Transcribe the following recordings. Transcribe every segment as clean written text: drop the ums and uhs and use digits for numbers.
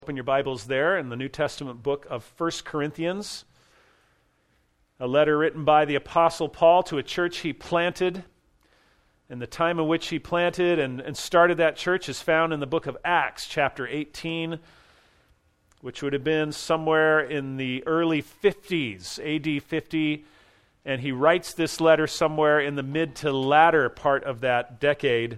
Open your Bibles there in the New Testament book of 1 Corinthians, a letter written by the Apostle Paul to a church he planted. And the time in which he planted and started that church is found in the book of Acts, chapter 18, which would have been somewhere in the early 50s, AD 50. And he writes this letter somewhere in the mid to latter part of that decade.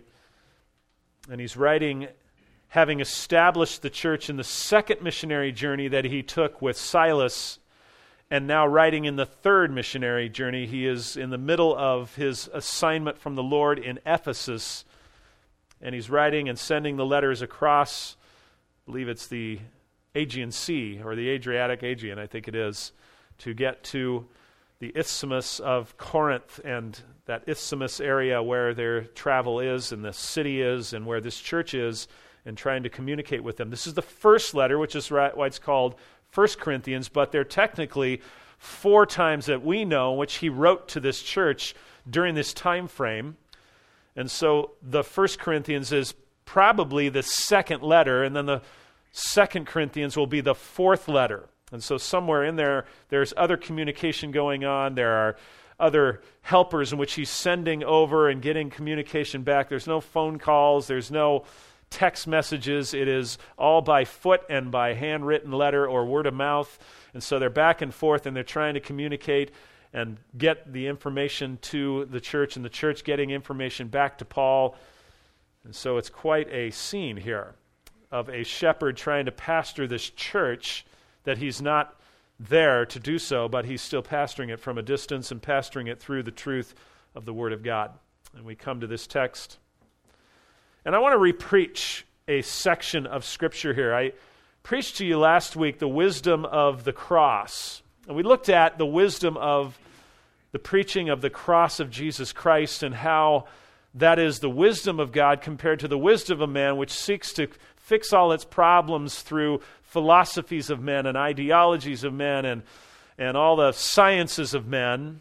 And he's writing, having established the church in the second missionary journey that he took with Silas, and now writing in the third missionary journey. He is in the middle of his assignment from the Lord in Ephesus, and he's writing and sending the letters across, I believe it's the Aegean Sea, or the Aegean, I think it is, to get to the Isthmus of Corinth, and that Isthmus area where their travel is, and the city is, and where this church is, and trying to communicate with them. This is the first letter, which is why it's called 1 Corinthians, but there are technically 4 times that we know in which he wrote to this church during this time frame. And so the 1 Corinthians is probably the second letter, and then the 2 Corinthians will be the 4th letter. And so somewhere in there, there's other communication going on. There are other helpers in which he's sending over and getting communication back. There's no phone calls. There's no text messages. It is all by foot and by handwritten letter or word of mouth. And so they're back and forth, and they're trying to communicate and get the information to the church, and the church getting information back to Paul. And so it's quite a scene here of a shepherd trying to pastor this church that he's not there to do so, but he's still pastoring it from a distance and pastoring it through the truth of the Word of God. And we come to this text. And I want to re-preach a section of Scripture here. I preached to you last week the wisdom of the cross. And we looked at the wisdom of the preaching of the cross of Jesus Christ and how that is the wisdom of God compared to the wisdom of man, which seeks to fix all its problems through philosophies of men and ideologies of men and all the sciences of men,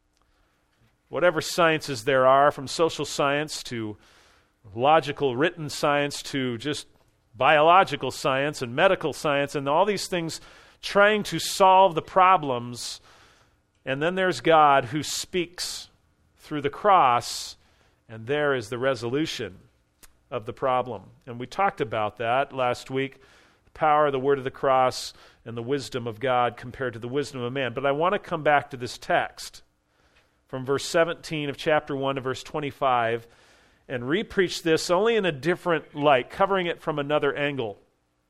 whatever sciences there are, from social science to logical written science to just biological science and medical science, and all these things trying to solve the problems. And then there's God who speaks through the cross, and there is the resolution of the problem. And we talked about that last week, the power of the word of the cross and the wisdom of God compared to the wisdom of man. But I want to come back to this text from verse 17 of chapter 1 to verse 25 and re-preach this only in a different light, covering it from another angle.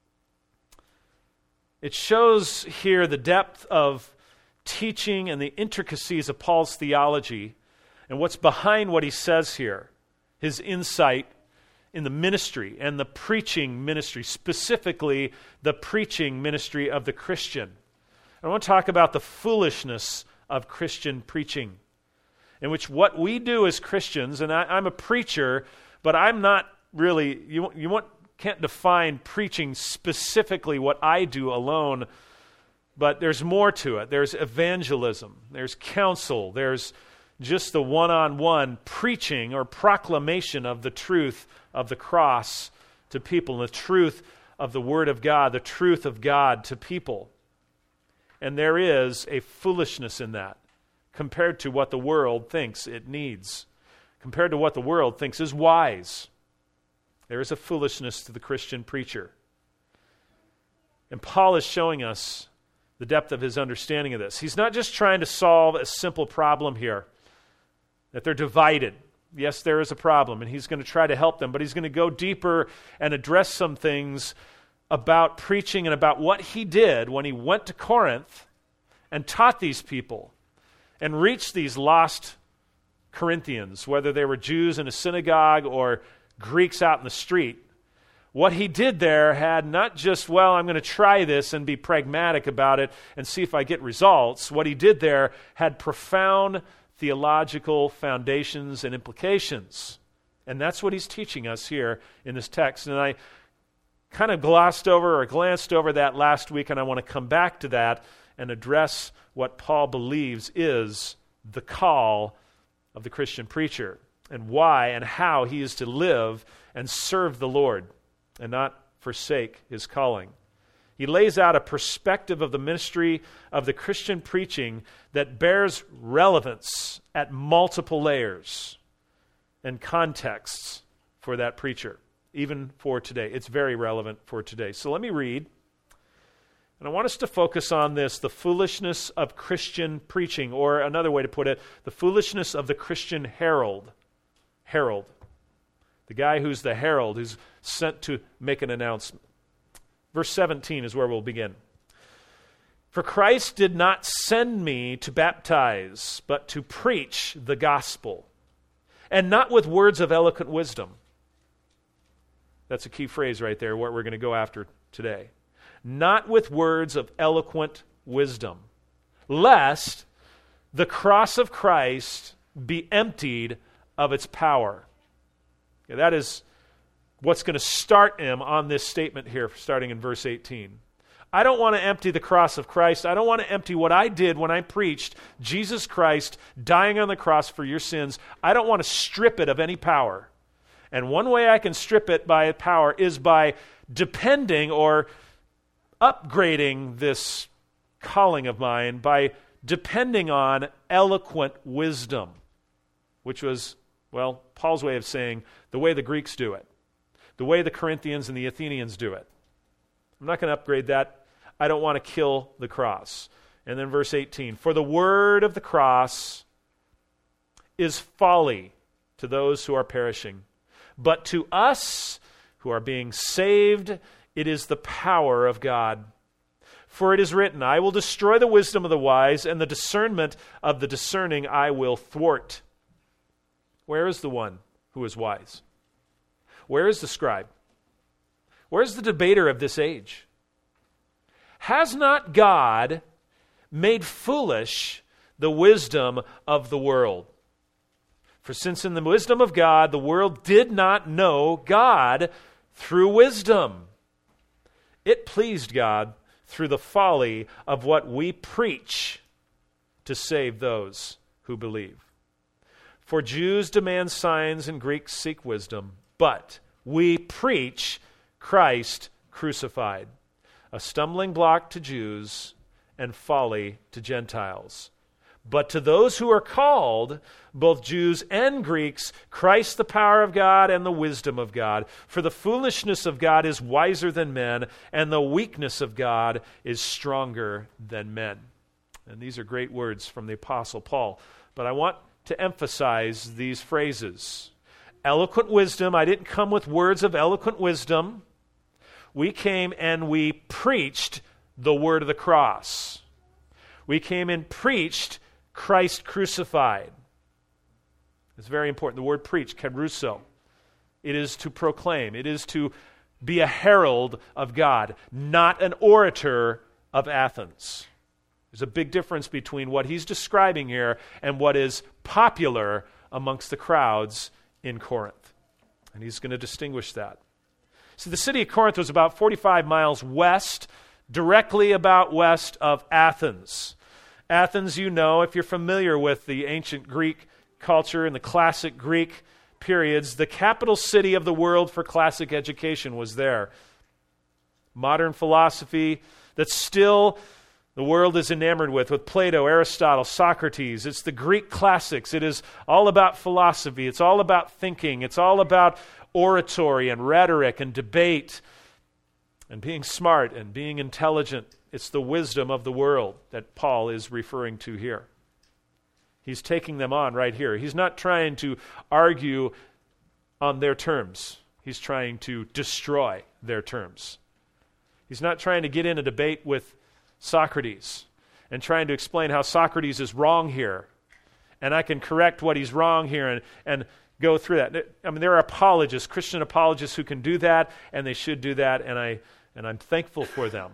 It shows here the depth of teaching and the intricacies of Paul's theology and what's behind what he says here, his insight in the ministry and the preaching ministry, specifically the preaching ministry of the Christian. I want to talk about the foolishness of Christian preaching, in which what we do as Christians, and I'm a preacher, but I'm not really, can't define preaching specifically what I do alone, but there's more to it. There's evangelism, there's counsel, there's just the one-on-one preaching or proclamation of the truth of the cross to people, and the truth of the Word of God, the truth of God to people. And there is a foolishness in that, compared to what the world thinks it needs, compared to what the world thinks is wise. There is a foolishness to the Christian preacher. And Paul is showing us the depth of his understanding of this. He's not just trying to solve a simple problem here, that they're divided. Yes, there is a problem, and he's going to try to help them, but he's going to go deeper and address some things about preaching and about what he did when he went to Corinth and taught these people and reached these lost Corinthians, whether they were Jews in a synagogue or Greeks out in the street. What he did there had not just, well, I'm going to try this and be pragmatic about it and see if I get results. What he did there had profound theological foundations and implications. And that's what he's teaching us here in this text. And I kind of glanced over that last week, and I want to come back to that and address what Paul believes is the call of the Christian preacher and why and how he is to live and serve the Lord and not forsake his calling. He lays out a perspective of the ministry of the Christian preaching that bears relevance at multiple layers and contexts for that preacher, even for today. It's very relevant for today. So let me read. And I want us to focus on this, the foolishness of Christian preaching, or another way to put it, the foolishness of the Christian herald. Herald. The guy who's the herald, who's sent to make an announcement. Verse 17 is where we'll begin. For Christ did not send me to baptize, but to preach the gospel, and not with words of eloquent wisdom. That's a key phrase right there, what we're going to go after today. Not with words of eloquent wisdom, lest the cross of Christ be emptied of its power. Okay, that is what's going to start him on this statement here, starting in verse 18. I don't want to empty the cross of Christ. I don't want to empty what I did when I preached Jesus Christ dying on the cross for your sins. I don't want to strip it of any power. And one way I can strip it by power is by depending or upgrading this calling of mine by depending on eloquent wisdom, which was, well, Paul's way of saying the way the Greeks do it, the way the Corinthians and the Athenians do it. I'm not going to upgrade that. I don't want to kill the cross. And then verse 18, for the word of the cross is folly to those who are perishing, but to us who are being saved, it is the power of God. For it is written, I will destroy the wisdom of the wise, and the discernment of the discerning I will thwart. Where is the one who is wise? Where is the scribe? Where is the debater of this age? Has not God made foolish the wisdom of the world? For since in the wisdom of God, the world did not know God through wisdom, it pleased God through the folly of what we preach to save those who believe. For Jews demand signs and Greeks seek wisdom, but we preach Christ crucified, a stumbling block to Jews and folly to Gentiles. But to those who are called, both Jews and Greeks, Christ the power of God and the wisdom of God. For the foolishness of God is wiser than men, and the weakness of God is stronger than men. And these are great words from the Apostle Paul. But I want to emphasize these phrases. Eloquent wisdom. I didn't come with words of eloquent wisdom. We came and we preached the word of the cross. We came and preached Christ crucified. It's very important. The word preach, kerusso. It is to proclaim. It is to be a herald of God, not an orator of Athens. There's a big difference between what he's describing here and what is popular amongst the crowds in Corinth. And he's going to distinguish that. So the city of Corinth was about 45 miles west, directly about west of Athens. Athens, you know, if you're familiar with the ancient Greek culture and the classic Greek periods, the capital city of the world for classic education was there. Modern philosophy that still the world is enamored with Plato, Aristotle, Socrates. It's the Greek classics. It is all about philosophy. It's all about thinking. It's all about oratory and rhetoric and debate and being smart and being intelligent. It's the wisdom of the world that Paul is referring to here. He's taking them on right here. He's not trying to argue on their terms. He's trying to destroy their terms. He's not trying to get in a debate with Socrates and trying to explain how Socrates is wrong here. And I can correct what he's wrong here and go through that. I mean, there are apologists, Christian apologists who can do that, and they should do that, and I'm thankful for them.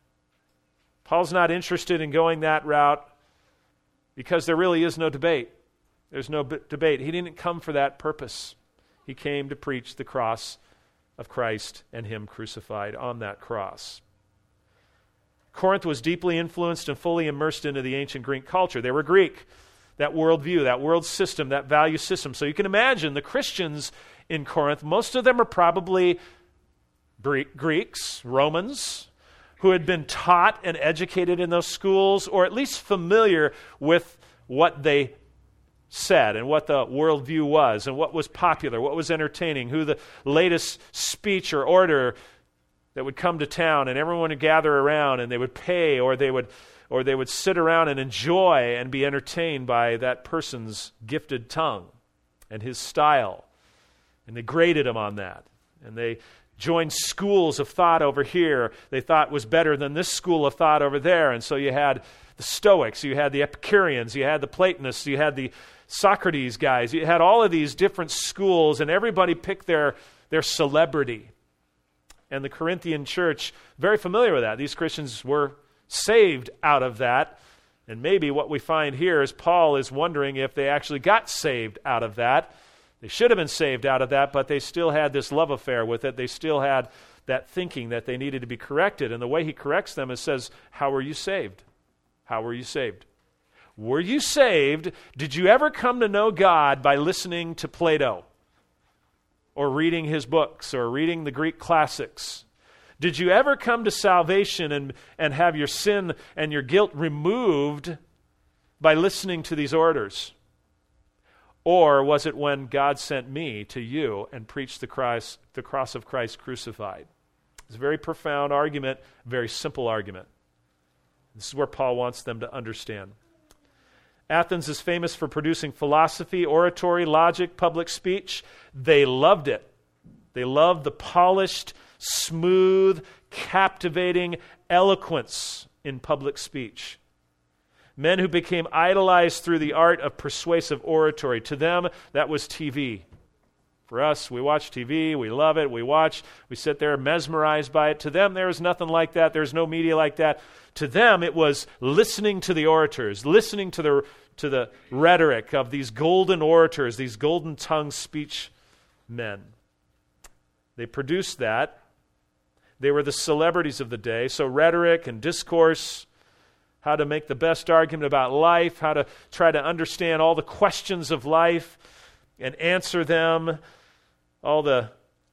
Paul's not interested in going that route because there really is no debate. There's no debate. He didn't come for that purpose. He came to preach the cross of Christ and him crucified on that cross. Corinth was deeply influenced and fully immersed into the ancient Greek culture. They were Greek, that worldview, that world system, that value system. So you can imagine the Christians in Corinth, most of them are probably Greeks, Romans, who had been taught and educated in those schools, or at least familiar with what they said and what the worldview was and what was popular, what was entertaining, who the latest speech or order that would come to town, and everyone would gather around and they would pay, or they would sit around and enjoy and be entertained by that person's gifted tongue and his style. And they graded him on that. And they joined schools of thought over here they thought was better than this school of thought over there. And so you had the Stoics, you had the Epicureans, you had the Platonists, you had the Socrates guys, you had all of these different schools, and everybody picked their celebrity. And the Corinthian church, very familiar with that. These Christians were saved out of that. And maybe what we find here is Paul is wondering if they actually got saved out of that. They should have been saved out of that, but they still had this love affair with it. They still had that thinking that they needed to be corrected. And the way he corrects them is says, how were you saved? How were you saved? Were you saved? Did you ever come to know God by listening to Plato? Or reading his books, or reading the Greek classics? Did you ever come to salvation and have your sin and your guilt removed by listening to these orders? Or was it when God sent me to you and preached the cross of Christ crucified? It's a very profound argument, very simple argument. This is where Paul wants them to understand. Athens is famous for producing philosophy, oratory, logic, public speech. They loved it. They loved the polished, smooth, captivating eloquence in public speech. Men who became idolized through the art of persuasive oratory. To them, that was TV. For us, we watch TV, we love it, we sit there mesmerized by it. To them, there is nothing like that. There's no media like that. To them, it was listening to the orators, listening to the rhetoric of these golden orators, these golden-tongued speech men. They produced that. They were the celebrities of the day. So rhetoric and discourse, how to make the best argument about life, how to try to understand all the questions of life and answer them, all the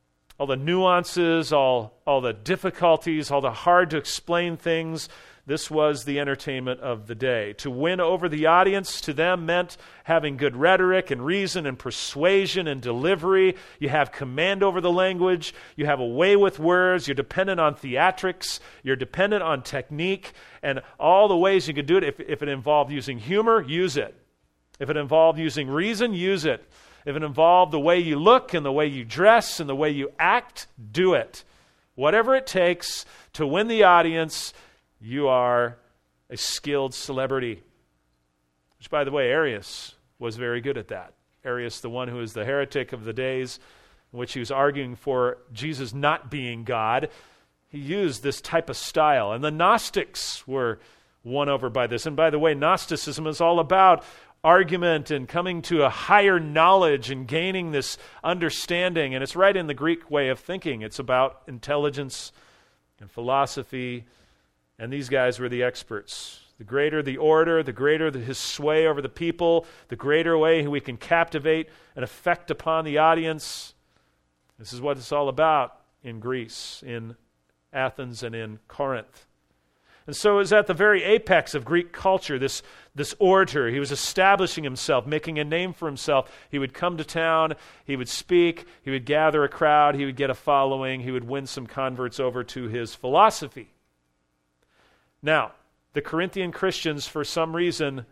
nuances, all the difficulties, all the hard to explain things. This was the entertainment of the day. To win over the audience to them meant having good rhetoric and reason and persuasion and delivery. You have command over the language. You have a way with words. You're dependent on theatrics. You're dependent on technique. And all the ways you could do it, if it involved using humor, use it. If it involved using reason, use it. If it involved the way you look and the way you dress and the way you act, do it. Whatever it takes to win the audience, you are a skilled celebrity. Which, by the way, Arius was very good at that. Arius, the one who is the heretic of the days, in which he was arguing for Jesus not being God, he used this type of style. And the Gnostics were won over by this. And by the way, Gnosticism is all about argument and coming to a higher knowledge and gaining this understanding. And it's right in the Greek way of thinking. It's about intelligence and philosophy. And these guys were the experts. The greater the orator, the greater his sway over the people, the greater way we can captivate and affect upon the audience. This is what it's all about in Greece, in Athens, and in Corinth. And so it was at the very apex of Greek culture, this orator. He was establishing himself, making a name for himself. He would come to town, he would speak, he would gather a crowd, he would get a following, he would win some converts over to his philosophy. Now, the Corinthian Christians, for some reason,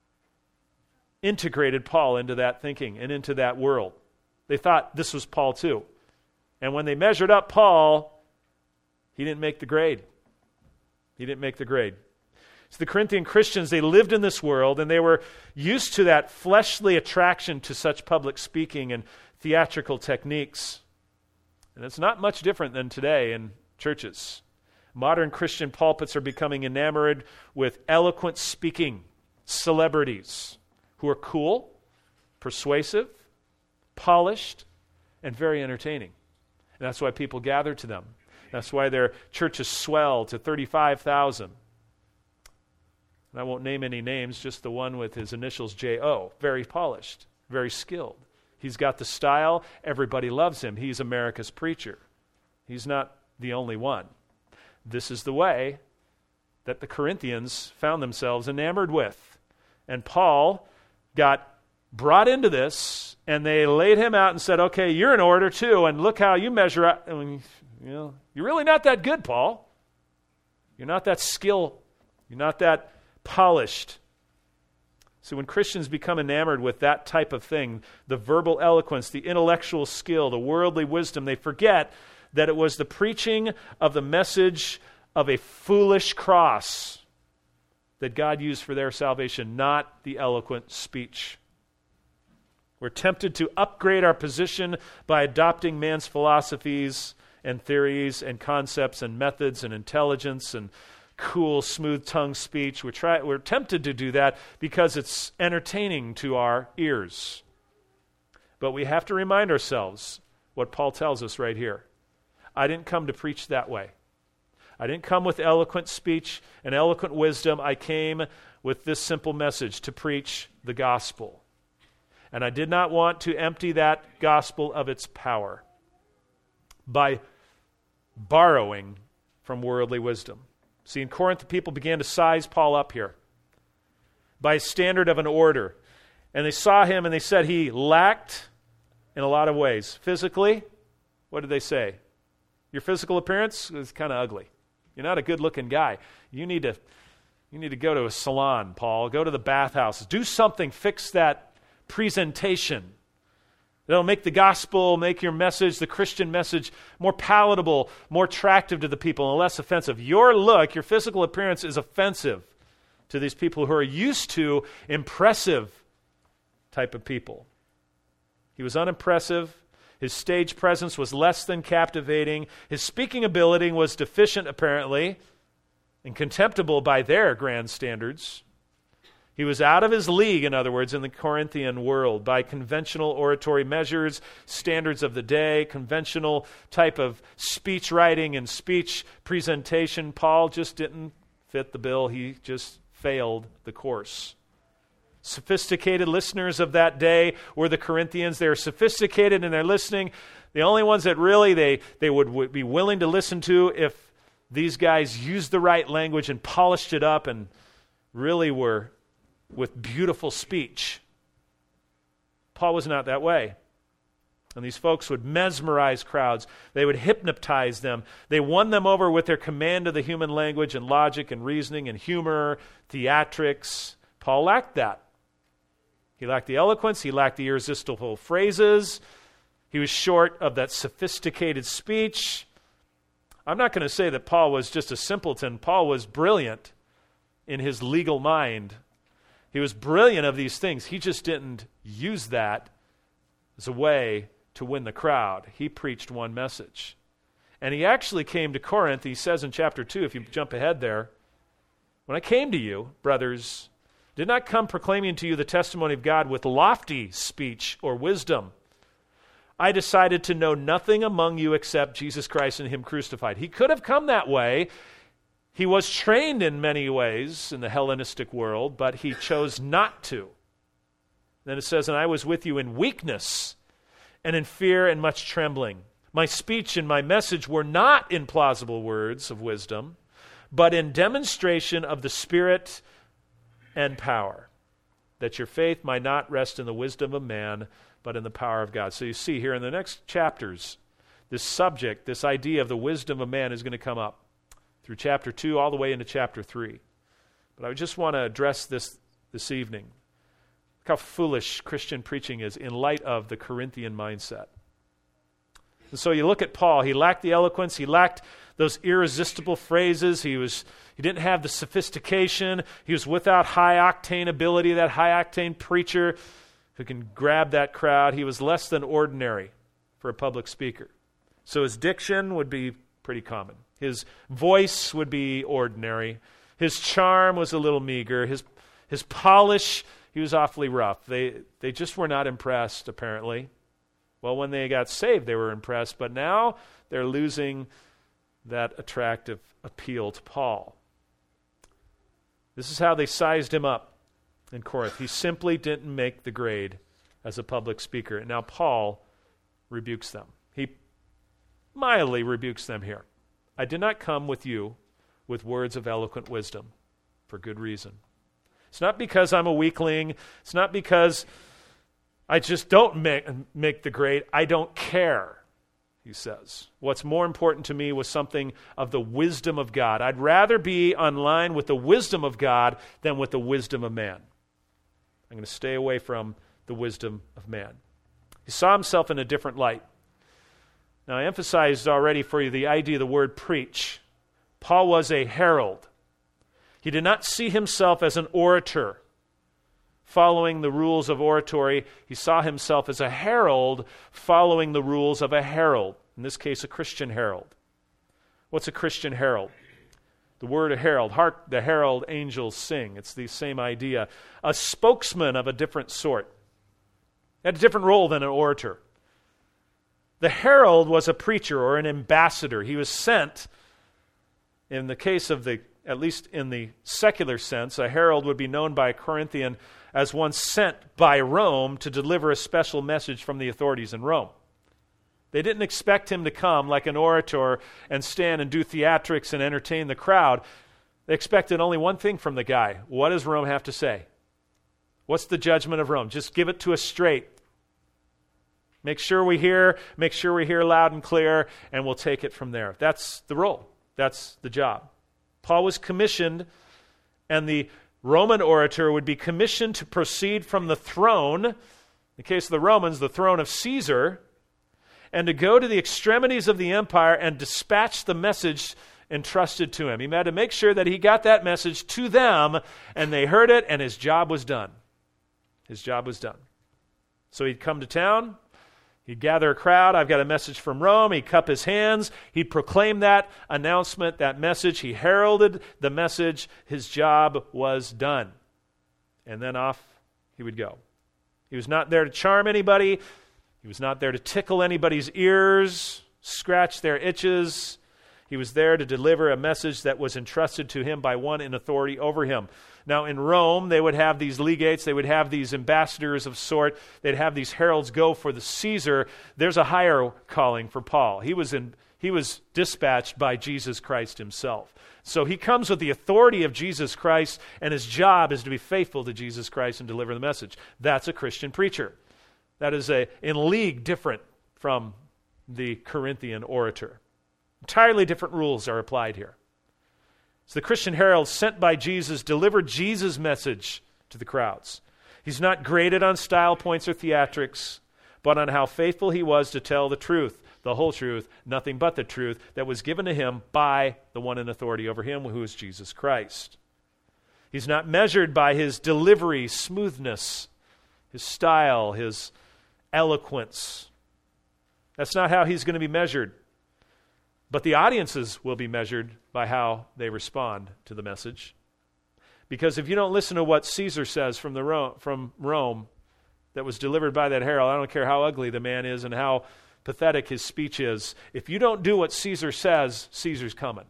integrated Paul into that thinking and into that world. They thought this was Paul too. And when they measured up Paul, he didn't make the grade. He didn't make the grade. So the Corinthian Christians, they lived in this world, and they were used to that fleshly attraction to such public speaking and theatrical techniques. And it's not much different than today in churches. Modern Christian pulpits are becoming enamored with eloquent speaking celebrities who are cool, persuasive, polished, and very entertaining. And that's why people gather to them. That's why their churches swell to 35,000. And I won't name any names, just the one with his initials J.O. Very polished, very skilled. He's got the style. Everybody loves him. He's America's preacher. He's not the only one. this is the way that the Corinthians found themselves enamored with. And Paul got brought into this, and they laid him out and said, okay, you're in order too, and look how you measure up. I mean, you're really not that good, Paul. You're not that skilled. You're not that polished. So when Christians become enamored with that type of thing, the verbal eloquence, the intellectual skill, the worldly wisdom, they forget that it was the preaching of the message of a foolish cross that God used for their salvation, not the eloquent speech. We're tempted to upgrade our position by adopting man's philosophies and theories and concepts and methods and intelligence and cool, smooth-tongued speech. We're tempted to do that because it's entertaining to our ears. But we have to remind ourselves what Paul tells us right here. I didn't come to preach that way. I didn't come with eloquent speech and eloquent wisdom. I came with this simple message, to preach the gospel. And I did not want to empty that gospel of its power by borrowing from worldly wisdom. See, in Corinth, the people began to size Paul up here by a standard of an order. And they saw him and they said he lacked in a lot of ways. Physically, what did they say? Your physical appearance is kind of ugly. You're not a good-looking guy. You need to go to a salon, Paul. Go to the bathhouse. Do something. Fix that presentation. That'll make the gospel, make your message, the Christian message, more palatable, more attractive to the people, and less offensive. Your look, your physical appearance is offensive to these people who are used to impressive type of people. He was unimpressive. His stage presence was less than captivating. His speaking ability was deficient, apparently, and contemptible by their grand standards. He was out of his league, in other words, in the Corinthian world by conventional oratory measures, standards of the day, conventional type of speech writing and speech presentation. Paul just didn't fit the bill. He just failed the course. Sophisticated listeners of that day were the Corinthians. They were sophisticated in their listening. The only ones that really they would be willing to listen to if these guys used the right language and polished it up and really were with beautiful speech. Paul was not that way. And these folks would mesmerize crowds. They would hypnotize them. They won them over with their command of the human language and logic and reasoning and humor, theatrics. Paul lacked that. He lacked the eloquence. He lacked the irresistible phrases. He was short of that sophisticated speech. I'm not going to say that Paul was just a simpleton. Paul was brilliant in his legal mind. He was brilliant of these things. He just didn't use that as a way to win the crowd. He preached one message. And he actually came to Corinth. He says in chapter 2, if you jump ahead there, when I came to you, brothers, did not come proclaiming to you the testimony of God with lofty speech or wisdom. I decided to know nothing among you except Jesus Christ and Him crucified. He could have come that way. He was trained in many ways in the Hellenistic world, but he chose not to. Then it says, and I was with you in weakness and in fear and much trembling. My speech and my message were not in plausible words of wisdom, but in demonstration of the Spirit and power, that your faith might not rest in the wisdom of man, but in the power of God. So you see here in the next chapters, this subject, this idea of the wisdom of man is going to come up through chapter 2 all the way into chapter 3. But I just want to address this evening. Look how foolish Christian preaching is in light of the Corinthian mindset. And so you look at Paul, he lacked the eloquence, he lacked those irresistible phrases, he didn't have the sophistication, he was without high-octane ability, that high-octane preacher who can grab that crowd. He was less than ordinary for a public speaker. So his diction would be pretty common. His voice would be ordinary. His charm was a little meager. His polish, he was awfully rough. They just were not impressed, apparently. Well, when they got saved, they were impressed, but now they're losing that attractive appeal to Paul. This is how they sized him up in Corinth. He simply didn't make the grade as a public speaker. And now Paul rebukes them. He mildly rebukes them here. I did not come with you with words of eloquent wisdom, for good reason. It's not because I'm a weakling. It's not because I just don't make the grade. I don't care, he says. What's more important to me was something of the wisdom of God. I'd rather be on line with the wisdom of God than with the wisdom of man. I'm going to stay away from the wisdom of man. He saw himself in a different light. Now, I emphasized already for you the idea of the word preach. Paul was a herald. He did not see himself as an orator, following the rules of oratory. He saw himself as a herald, following the rules of a herald, in this case, a Christian herald. What's a Christian herald? The word herald, hark the herald angels sing. It's the same idea. A spokesman of a different sort. Had a different role than an orator. The herald was a preacher or an ambassador. He was sent, in the case of at least in the secular sense, a herald would be known by a Corinthian as one sent by Rome to deliver a special message from the authorities in Rome. They didn't expect him to come like an orator and stand and do theatrics and entertain the crowd. They expected only one thing from the guy. What does Rome have to say? What's the judgment of Rome? Just give it to us straight. Make sure we hear loud and clear, and we'll take it from there. That's the role. That's the job. Paul was commissioned, and the Roman orator would be commissioned to proceed from the throne, in the case of the Romans, the throne of Caesar, and to go to the extremities of the empire and dispatch the message entrusted to him. He had to make sure that he got that message to them, and they heard it, and his job was done. His job was done. So he'd come to town. He'd gather a crowd. I've got a message from Rome. He'd cup his hands. He'd proclaim that announcement, that message. He heralded the message. His job was done. And then off he would go. He was not there to charm anybody. He was not there to tickle anybody's ears, scratch their itches. He was there to deliver a message that was entrusted to him by one in authority over him. Now, in Rome, they would have these legates. They would have these ambassadors of sort. They'd have these heralds go for the Caesar. There's a higher calling for Paul. He was dispatched by Jesus Christ himself. So he comes with the authority of Jesus Christ, and his job is to be faithful to Jesus Christ and deliver the message. That's a Christian preacher. That is in league different from the Corinthian orator. Entirely different rules are applied here. So the Christian herald sent by Jesus delivered Jesus' message to the crowds. He's not graded on style points or theatrics, but on how faithful he was to tell the truth, the whole truth, nothing but the truth that was given to him by the one in authority over him, who is Jesus Christ. He's not measured by his delivery smoothness, his style, his eloquence. That's not how he's going to be measured. But the audiences will be measured by how they respond to the message. Because if you don't listen to what Caesar says from Rome that was delivered by that herald, I don't care how ugly the man is and how pathetic his speech is, if you don't do what Caesar says, Caesar's coming.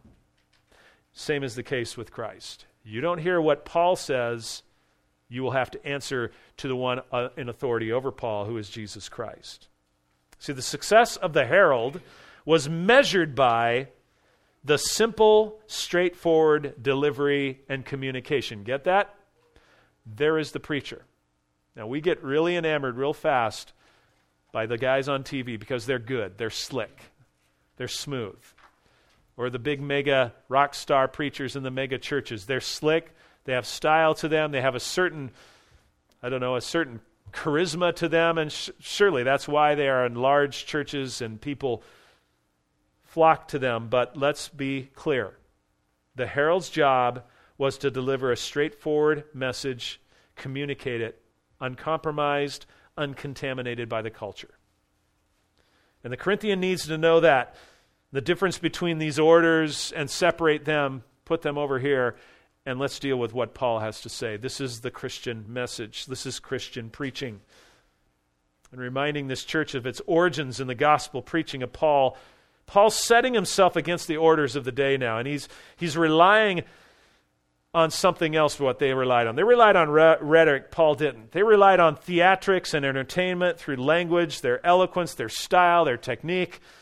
Same is the case with Christ. You don't hear what Paul says, you will have to answer to the one in authority over Paul, who is Jesus Christ. See, the success of the herald was measured by the simple, straightforward delivery and communication. Get that? There is the preacher. Now, we get really enamored real fast by the guys on TV because they're good, they're slick, they're smooth. Or the big mega rock star preachers in the mega churches. They're slick, they have style to them, they have a certain charisma to them, and surely that's why they are in large churches and people flock to them. But let's be clear. The herald's job was to deliver a straightforward message, communicate it, uncompromised, uncontaminated by the culture. And the Corinthian needs to know that. The difference between these orders and separate them, put them over here, and let's deal with what Paul has to say. This is the Christian message. This is Christian preaching. And reminding this church of its origins in the gospel preaching of Paul. Paul's setting himself against the orders of the day now, and he's relying on something else for what they relied on. They relied on rhetoric. Paul didn't. They relied on theatrics and entertainment through language, their eloquence, their style, their technique.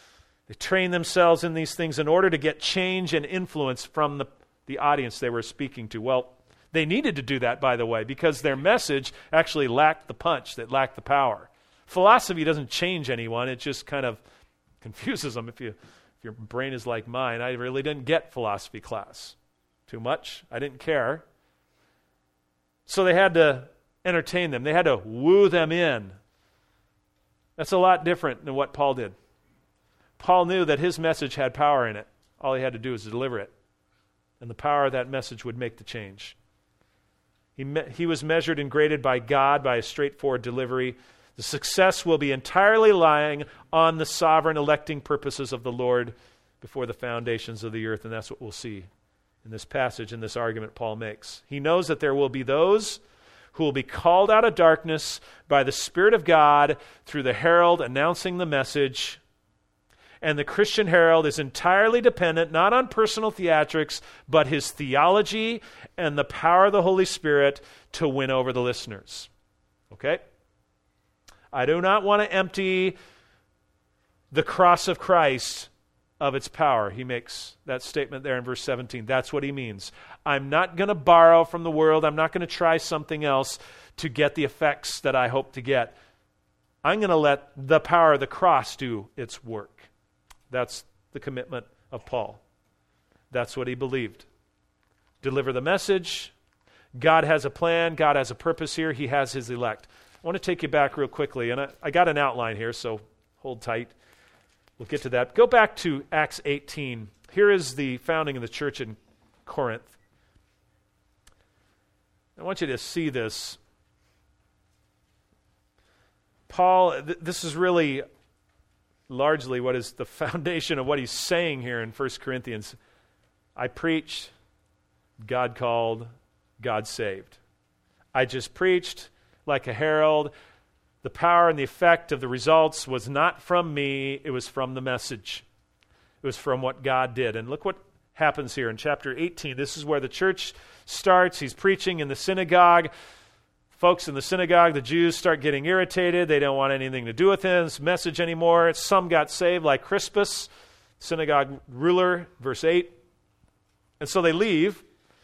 They trained themselves in these things in order to get change and influence from the audience they were speaking to. Well, they needed to do that, by the way, because their message actually lacked the punch, that lacked the power. Philosophy doesn't change anyone. It just kind of confuses them. If your brain is like mine, I really didn't get philosophy class too much. I didn't care. So they had to entertain them. They had to woo them in. That's a lot different than what Paul did. Paul knew that his message had power in it. All he had to do was deliver it. And the power of that message would make the change. He was measured and graded by God by a straightforward delivery. The success will be entirely lying on the sovereign electing purposes of the Lord before the foundations of the earth. And that's what we'll see in this passage, in this argument Paul makes. He knows that there will be those who will be called out of darkness by the Spirit of God through the herald announcing the message. And the Christian herald is entirely dependent not on personal theatrics, but his theology and the power of the Holy Spirit to win over the listeners. Okay? I do not want to empty the cross of Christ of its power. He makes that statement there in verse 17. That's what he means. I'm not going to borrow from the world. I'm not going to try something else to get the effects that I hope to get. I'm going to let the power of the cross do its work. That's the commitment of Paul. That's what he believed. Deliver the message. God has a plan. God has a purpose here. He has his elect. I want to take you back real quickly, and I got an outline here, so hold tight. We'll get to that. Go back to Acts 18. Here is the founding of the church in Corinth. I want you to see this. Paul, this is really largely what is the foundation of what he's saying here in 1 Corinthians. I preached, God called, God saved. I just preached like a herald. The power and the effect of the results was not from me, it was from the message. It was from what God did. And look what happens here in chapter 18. This is where the church starts. He's preaching in the synagogue. Folks in the synagogue, the Jews, start getting irritated. They don't want anything to do with his message anymore. Some got saved, like Crispus, synagogue ruler, verse 8. And so they leave,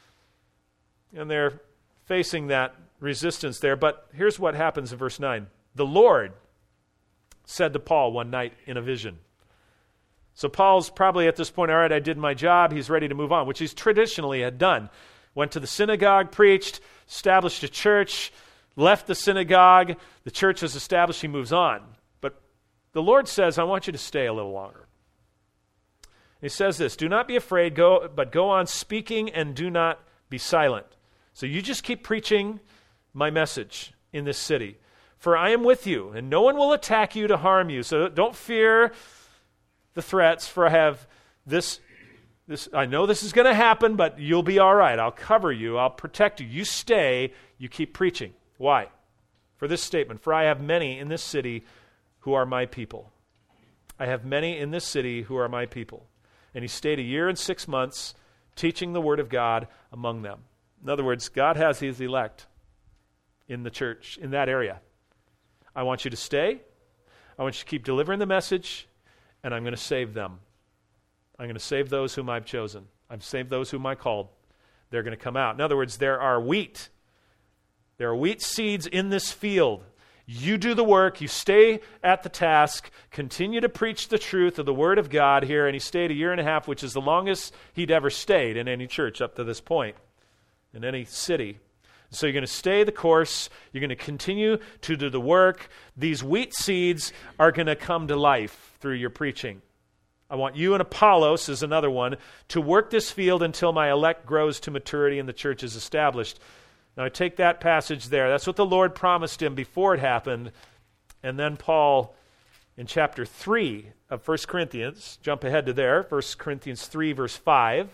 and they're facing that resistance there. But here's what happens in verse 9. The Lord said to Paul one night in a vision. So Paul's probably at this point, all right, I did my job. He's ready to move on, which he's traditionally had done. Went to the synagogue, preached, established a church, left the synagogue. The church is established. He moves on. But the Lord says, I want you to stay a little longer. He says this, do not be afraid, but go on speaking and do not be silent. So you just keep preaching my message in this city. For I am with you, and no one will attack you to harm you. So don't fear the threats, for I have this. I know this is going to happen, but you'll be all right. I'll cover you. I'll protect you. You stay. You keep preaching. Why? For this statement, for I have many in this city who are my people. I have many in this city who are my people. And he stayed 1 year and 6 months teaching the word of God among them. In other words, God has his elect in the church, in that area. I want you to stay. I want you to keep delivering the message, and I'm going to save them. I'm going to save those whom I've chosen. I've saved those whom I called. They're going to come out. In other words, there are wheat. There are wheat seeds in this field. You do the work. You stay at the task. Continue to preach the truth of the Word of God here. And he stayed 1.5 years, which is the longest he'd ever stayed in any church up to this point, in any city. So you're going to stay the course. You're going to continue to do the work. These wheat seeds are going to come to life through your preaching. I want you and Apollos, is another one, to work this field until my elect grows to maturity and the church is established. Now I take that passage there. That's what the Lord promised him before it happened. And then Paul, in chapter 3 of 1 Corinthians, jump ahead to there, 1 Corinthians 3, verse 5.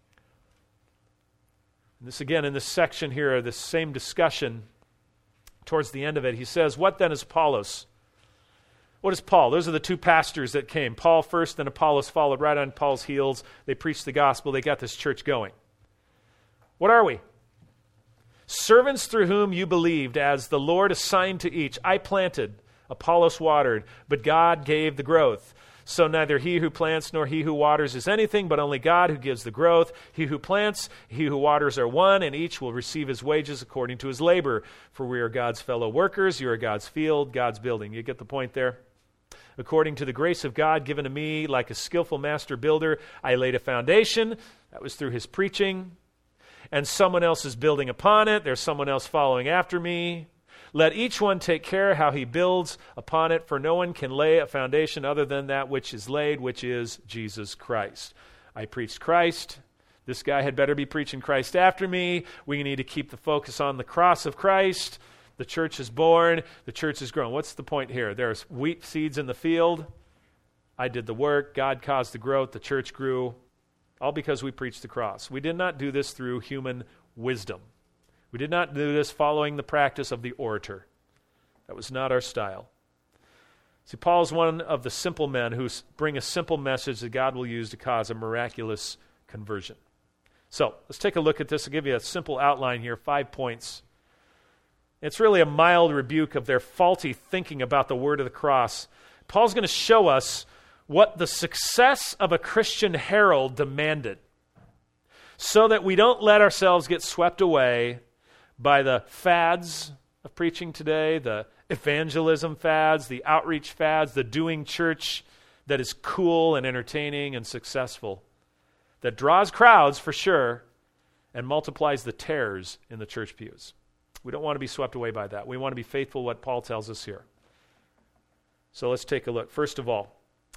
And this again, in this section here, this same discussion, towards the end of it, he says, what then is Apollos? What is Paul? Those are the two pastors that came. Paul first, then Apollos followed right on Paul's heels. They preached the gospel. They got this church going. What are we? Servants through whom you believed, as the Lord assigned to each. I planted, Apollos watered, but God gave the growth. So neither he who plants nor he who waters is anything, but only God who gives the growth. He who plants, he who waters are one, and each will receive his wages according to his labor. For we are God's fellow workers. You are God's field, God's building. You get the point there? According to the grace of God given to me, like a skillful master builder, I laid a foundation. That was through his preaching. And someone else is building upon it. There's someone else following after me. Let each one take care how he builds upon it, for no one can lay a foundation other than that which is laid, which is Jesus Christ. I preached Christ. This guy had better be preaching Christ after me. We need to keep the focus on the cross of Christ. The church is born. The church is grown. What's the point here? There's wheat seeds in the field. I did the work. God caused the growth. The church grew. All because we preached the cross. We did not do this through human wisdom. We did not do this following the practice of the orator. That was not our style. See, Paul is one of the simple men who bring a simple message that God will use to cause a miraculous conversion. So, let's take a look at this. I'll give you a simple outline here, 5 points. It's really a mild rebuke of their faulty thinking about the word of the cross. Paul's going to show us what the success of a Christian herald demanded, so that we don't let ourselves get swept away by the fads of preaching today, the evangelism fads, the outreach fads, the doing church that is cool and entertaining and successful, that draws crowds for sure and multiplies the tares in the church pews. We don't want to be swept away by that. We want to be faithful to what Paul tells us here. So let's take a look. First of all,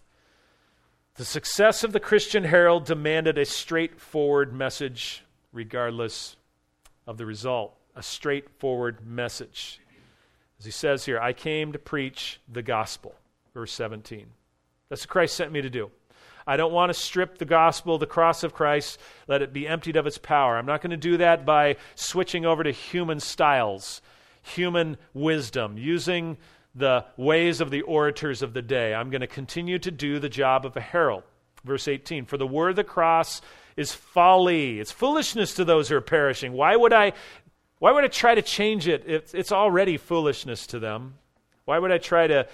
the success of the Christian herald demanded a straightforward message regardless of the result. A straightforward message. As he says here, I came to preach the gospel, verse 17. That's what Christ sent me to do. I don't want to strip the gospel, the cross of Christ, let it be emptied of its power. I'm not going to do that by switching over to human styles, human wisdom, using the ways of the orators of the day. I'm going to continue to do the job of a herald. Verse 18, for the word of the cross is folly. It's foolishness to those who are perishing. Why would I try to change it? It's already foolishness to them. Why would I try to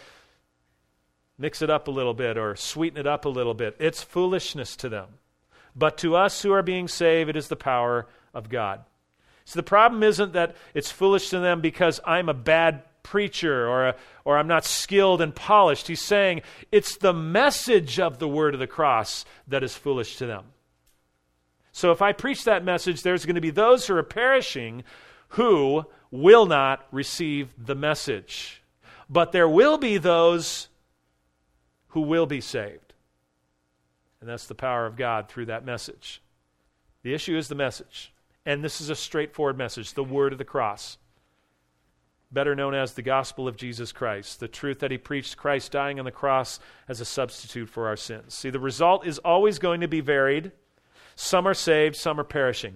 mix it up a little bit or sweeten it up a little bit? It's foolishness to them. But to us who are being saved, it is the power of God. So the problem isn't that it's foolish to them because I'm a bad preacher or I'm not skilled and polished. He's saying it's the message of the word of the cross that is foolish to them. So if I preach that message, there's going to be those who are perishing who will not receive the message. But there will be those who will be saved. And that's the power of God through that message. The issue is the message. And this is a straightforward message, the word of the cross. Better known as the gospel of Jesus Christ, the truth that he preached, Christ dying on the cross as a substitute for our sins. See, the result is always going to be varied. Some are saved, some are perishing.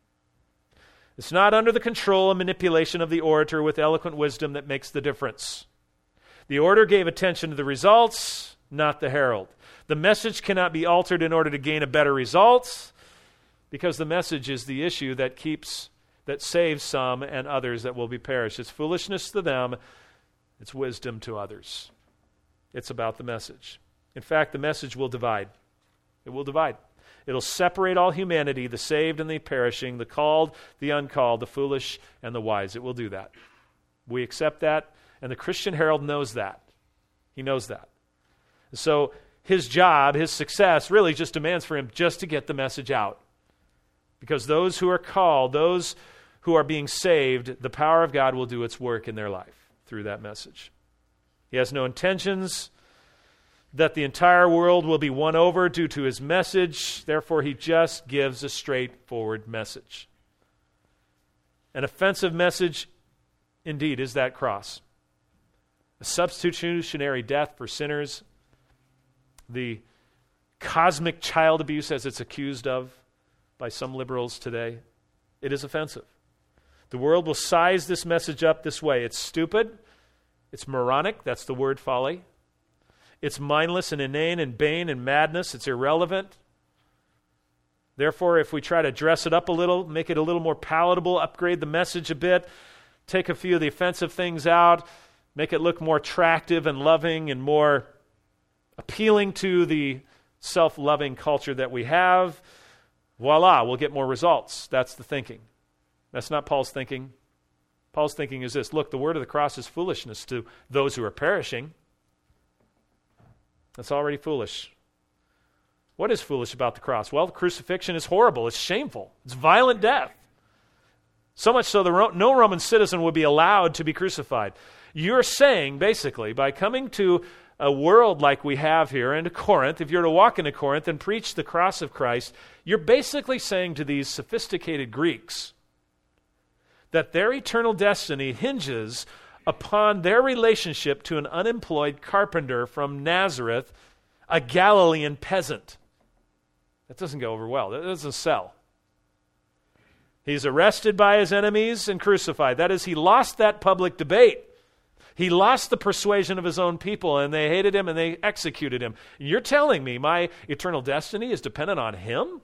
It's not under the control and manipulation of the orator with eloquent wisdom that makes the difference. The orator gave attention to the results, not the herald. The message cannot be altered in order to gain a better result, because the message is the issue that saves some and others that will be perished. It's foolishness to them. It's wisdom to others. It's about the message. In fact, the message will divide. It will divide. It'll separate all humanity, the saved and the perishing, the called, the uncalled, the foolish and the wise. It will do that. We accept that, and the Christian herald knows that. He knows that. So his job, his success, really just demands for him just to get the message out. Because those who are called, those who are being saved, the power of God will do its work in their life through that message. He has no intentions that the entire world will be won over due to his message. Therefore, he just gives a straightforward message. An offensive message, indeed, is that cross. A substitutionary death for sinners. The cosmic child abuse, as it's accused of by some liberals today. It is offensive. The world will size this message up this way. It's stupid. It's moronic. That's the word folly. It's mindless and inane and bane and madness. It's irrelevant. Therefore, if we try to dress it up a little, make it a little more palatable, upgrade the message a bit, take a few of the offensive things out, make it look more attractive and loving and more appealing to the self-loving culture that we have. Voila, we'll get more results. That's the thinking. That's not Paul's thinking. Paul's thinking is this: look, the word of the cross is foolishness to those who are perishing. That's already foolish. What is foolish about the cross? Well, the crucifixion is horrible. It's shameful. It's violent death. So much so that no Roman citizen would be allowed to be crucified. You're saying, basically, by coming to a world like we have here into Corinth, if you're to walk into Corinth and preach the cross of Christ, you're basically saying to these sophisticated Greeks that their eternal destiny hinges upon their relationship to an unemployed carpenter from Nazareth, a Galilean peasant. That doesn't go over well. That doesn't sell. He's arrested by his enemies and crucified. That is, he lost that public debate. He lost the persuasion of his own people, and they hated him and they executed him. You're telling me my eternal destiny is dependent on him?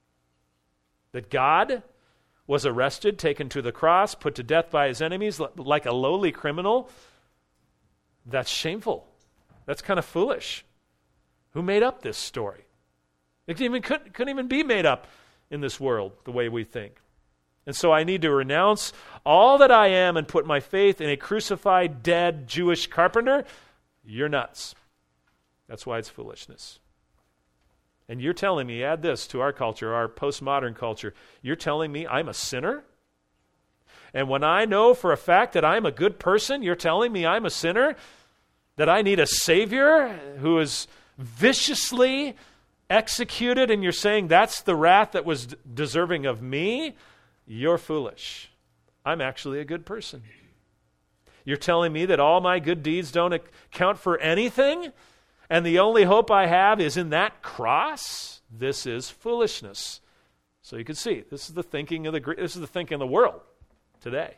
That God was arrested, taken to the cross, put to death by his enemies like a lowly criminal? That's shameful. That's kind of foolish. Who made up this story? It couldn't even be made up in this world the way we think. And so I need to renounce all that I am and put my faith in a crucified, dead Jewish carpenter? You're nuts. That's why it's foolishness. And you're telling me, add this to our culture, our postmodern culture, you're telling me I'm a sinner? And when I know for a fact that I'm a good person, you're telling me I'm a sinner? That I need a Savior who is viciously executed, and you're saying that's the wrath that was deserving of me? You're foolish. I'm actually a good person. You're telling me that all my good deeds don't count for anything, and the only hope I have is in that cross? This is foolishness. So you can see, this is the thinking of the world today.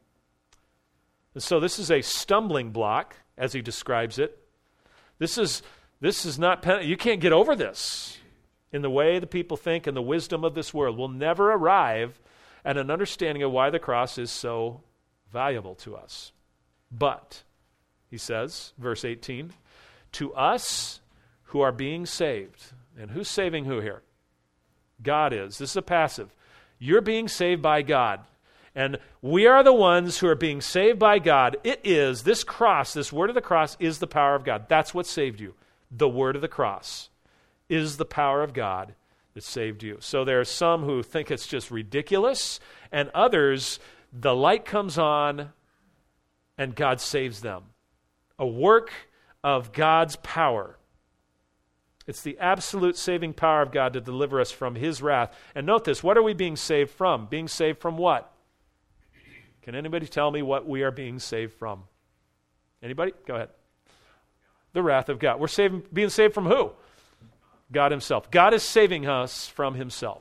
And so this is a stumbling block, as he describes it. This is not, you can't get over this. In the way the people think and the wisdom of this world will never arrive at an understanding of why the cross is so valuable to us. But, he says, verse 18, to us who are being saved. And who's saving who here? God is. This is a passive. You're being saved by God. And we are the ones who are being saved by God. It is, this cross, this word of the cross is the power of God. That's what saved you. The word of the cross is the power of God that saved you. So there are some who think it's just ridiculous, and others, the light comes on and God saves them. A work of God's power. It's the absolute saving power of God to deliver us from his wrath. And note this, what are we being saved from? Being saved from what? Can anybody tell me what we are being saved from? Anybody? Go ahead. The wrath of God. We're being saved from who? God himself. God is saving us from himself.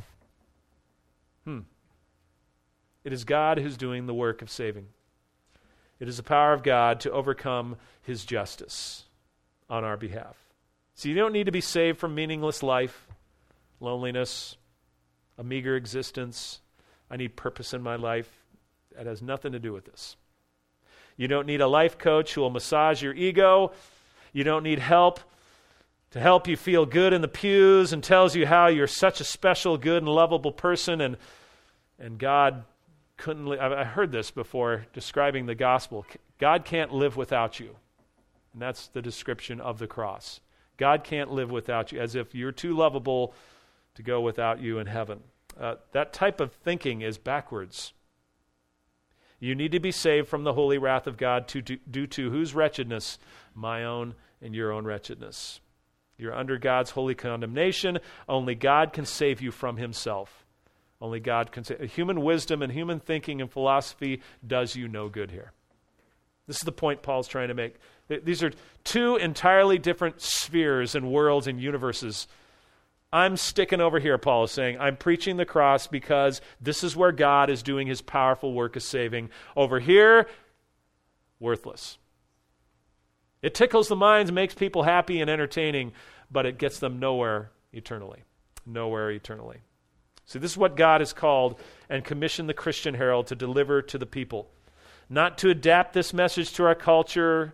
It is God who's doing the work of saving. It is the power of God to overcome his justice on our behalf. So you don't need to be saved from meaningless life, loneliness, a meager existence. I need purpose in my life. That has nothing to do with this. You don't need a life coach who will massage your ego. You don't need help to help you feel good in the pews and tells you how you're such a special, good, and lovable person, and God couldn't live. I heard this before describing the gospel. God can't live without you. And that's the description of the cross. God can't live without you, as if you're too lovable to go without you in heaven. That type of thinking is backwards. You need to be saved from the holy wrath of God due to whose wretchedness? My own and your own wretchedness. You're under God's holy condemnation. Only God can save you from himself. Only God can save. Human wisdom and human thinking and philosophy does you no good here. This is the point Paul's trying to make. These are two entirely different spheres and worlds and universes. I'm sticking over here, Paul is saying. I'm preaching the cross because this is where God is doing his powerful work of saving. Over here, worthless. It tickles the minds, makes people happy and entertaining, but it gets them nowhere eternally. Nowhere eternally. See, this is what God has called and commissioned the Christian Herald to deliver to the people. Not to adapt this message to our culture,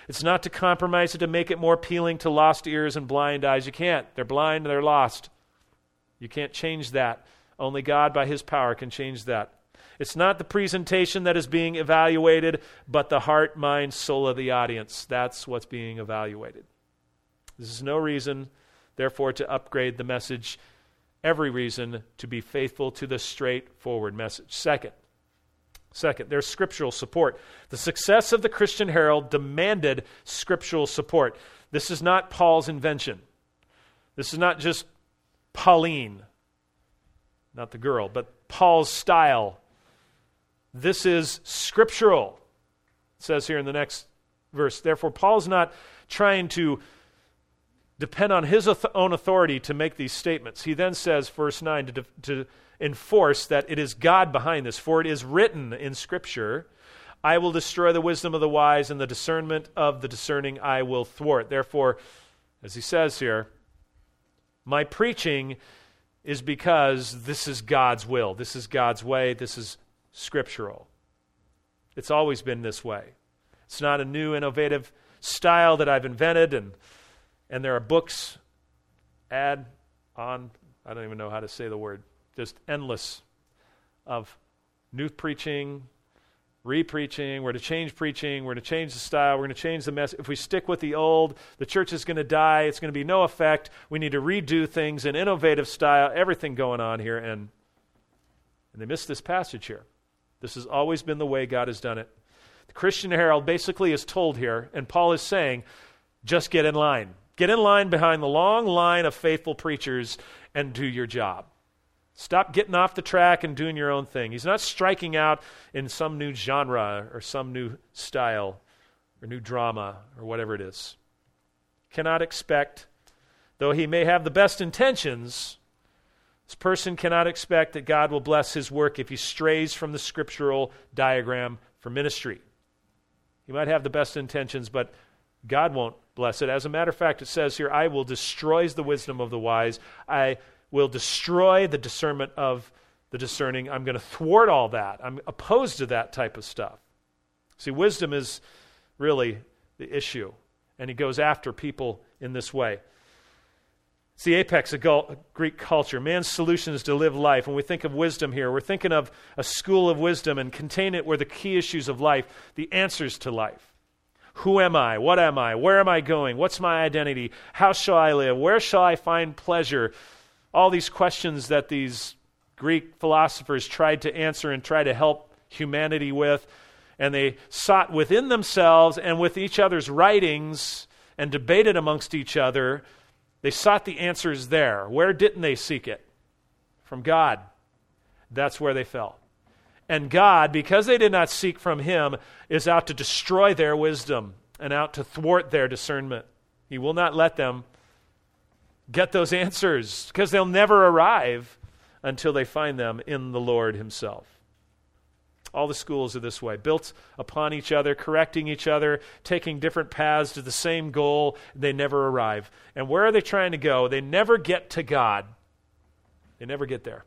It's not to compromise it to make it more appealing to lost ears and blind eyes. You can't. They're blind and they're lost. You can't change that. Only God by his power can change that. It's not the presentation that is being evaluated, but the heart, mind, soul of the audience. That's what's being evaluated. This is no reason, therefore, to upgrade the message. Every reason to be faithful to the straightforward message. Second, there's scriptural support. The success of the Christian Herald demanded scriptural support. This is not Paul's invention. This is not just Pauline, not the girl, but Paul's style. This is scriptural. It says here in the next verse, therefore, Paul's not trying to depend on his own authority to make these statements. He then says, verse 9, to enforce that it is God behind this. For it is written in Scripture, I will destroy the wisdom of the wise, and the discernment of the discerning I will thwart. Therefore, as he says here, my preaching is because this is God's will. This is God's way. This is scriptural. It's always been this way. It's not a new, innovative style that I've invented, and there are books, I don't even know how to say the word, just endless of new preaching, re-preaching. We're to change preaching. We're to change the style. We're going to change the message. If we stick with the old, the church is going to die. It's going to be no effect. We need to redo things in innovative style, everything going on here. And they miss this passage here. This has always been the way God has done it. The Christian Herald basically is told here, and Paul is saying, just get in line. Get in line behind the long line of faithful preachers and do your job. Stop getting off the track and doing your own thing. He's not striking out in some new genre or some new style or new drama or whatever it is. Cannot expect, though he may have the best intentions, this person cannot expect that God will bless his work if he strays from the scriptural diagram for ministry. He might have the best intentions, but God won't bless it. As a matter of fact, it says here, I will destroy the wisdom of the wise. I will destroy the discernment of the discerning. I'm going to thwart all that. I'm opposed to that type of stuff. See, wisdom is really the issue, and he goes after people in this way. It's the apex of Greek culture. Man's solution is to live life. When we think of wisdom here, we're thinking of a school of wisdom and contain it where the key issues of life, the answers to life. Who am I? What am I? Where am I going? What's my identity? How shall I live? Where shall I find pleasure? All these questions that these Greek philosophers tried to answer and try to help humanity with, and they sought within themselves and with each other's writings and debated amongst each other. They sought the answers there. Where didn't they seek it? From God. That's where they fell. And God, because they did not seek from him, is out to destroy their wisdom and out to thwart their discernment. He will not let them get those answers because they'll never arrive until they find them in the Lord himself. All the schools are this way, built upon each other, correcting each other, taking different paths to the same goal. They never arrive. And where are they trying to go? They never get to God. They never get there.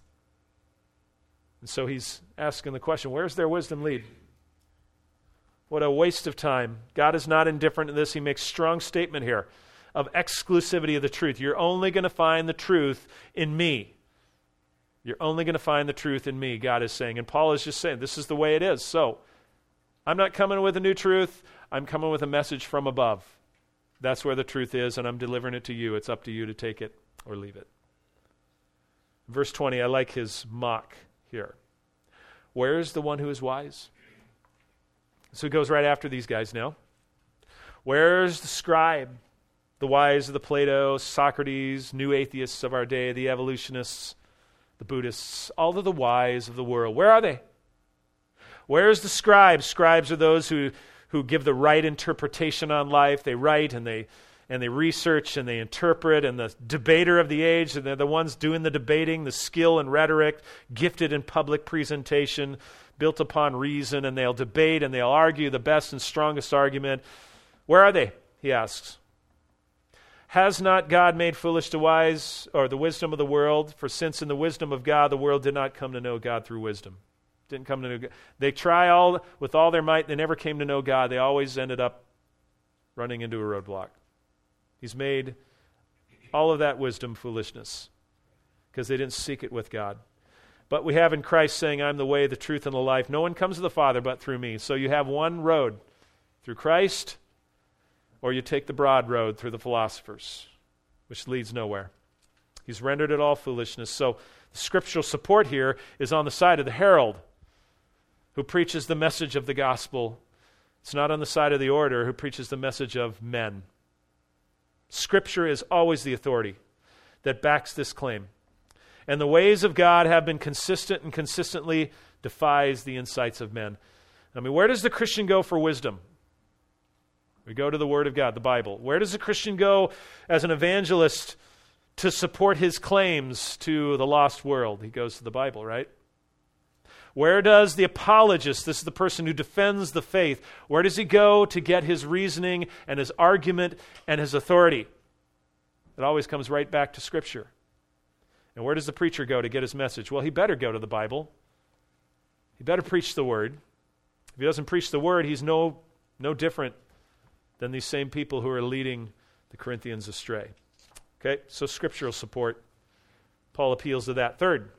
And so he's asking the question, where's their wisdom lead? What a waste of time. God is not indifferent to this. He makes strong statement here of exclusivity of the truth. You're only going to find the truth in me. You're only going to find the truth in me, God is saying. And Paul is just saying, this is the way it is. So, I'm not coming with a new truth. I'm coming with a message from above. That's where the truth is, and I'm delivering it to you. It's up to you to take it or leave it. Verse 20, I like his mock here. Where is the one who is wise? So he goes right after these guys now. Where's the scribe? The wise of the Plato, Socrates, new atheists of our day, the evolutionists, the Buddhists, all of the wise of the world. Where are they? Where's the scribes? Scribes are those who give the right interpretation on life. They write and they research and they interpret, and the debater of the age, and they're the ones doing the debating, the skill and rhetoric, gifted in public presentation, built upon reason, and they'll debate and they'll argue the best and strongest argument. Where are they? He asks. Has not God made foolish the wise, or the wisdom of the world? For since in the wisdom of God, the world did not come to know God through wisdom. Didn't come to know God. They try with all their might. They never came to know God. They always ended up running into a roadblock. He's made all of that wisdom foolishness because they didn't seek it with God. But we have in Christ saying, I'm the way, the truth, and the life. No one comes to the Father but through me. So you have one road, through Christ, or you take the broad road through the philosophers, which leads nowhere. He's rendered it all foolishness. So the scriptural support here is on the side of the herald who preaches the message of the gospel. It's not on the side of the orator who preaches the message of men. Scripture is always the authority that backs this claim. And the ways of God have been consistent and consistently defies the insights of men. I mean, where does the Christian go for wisdom? We go to the Word of God, the Bible. Where does the Christian go as an evangelist to support his claims to the lost world? He goes to the Bible, right? Where does the apologist, this is the person who defends the faith, where does he go to get his reasoning and his argument and his authority? It always comes right back to Scripture. And where does the preacher go to get his message? Well, he better go to the Bible. He better preach the Word. If he doesn't preach the Word, he's no different than these same people who are leading the Corinthians astray. Okay, so scriptural support. Paul appeals to that. Third,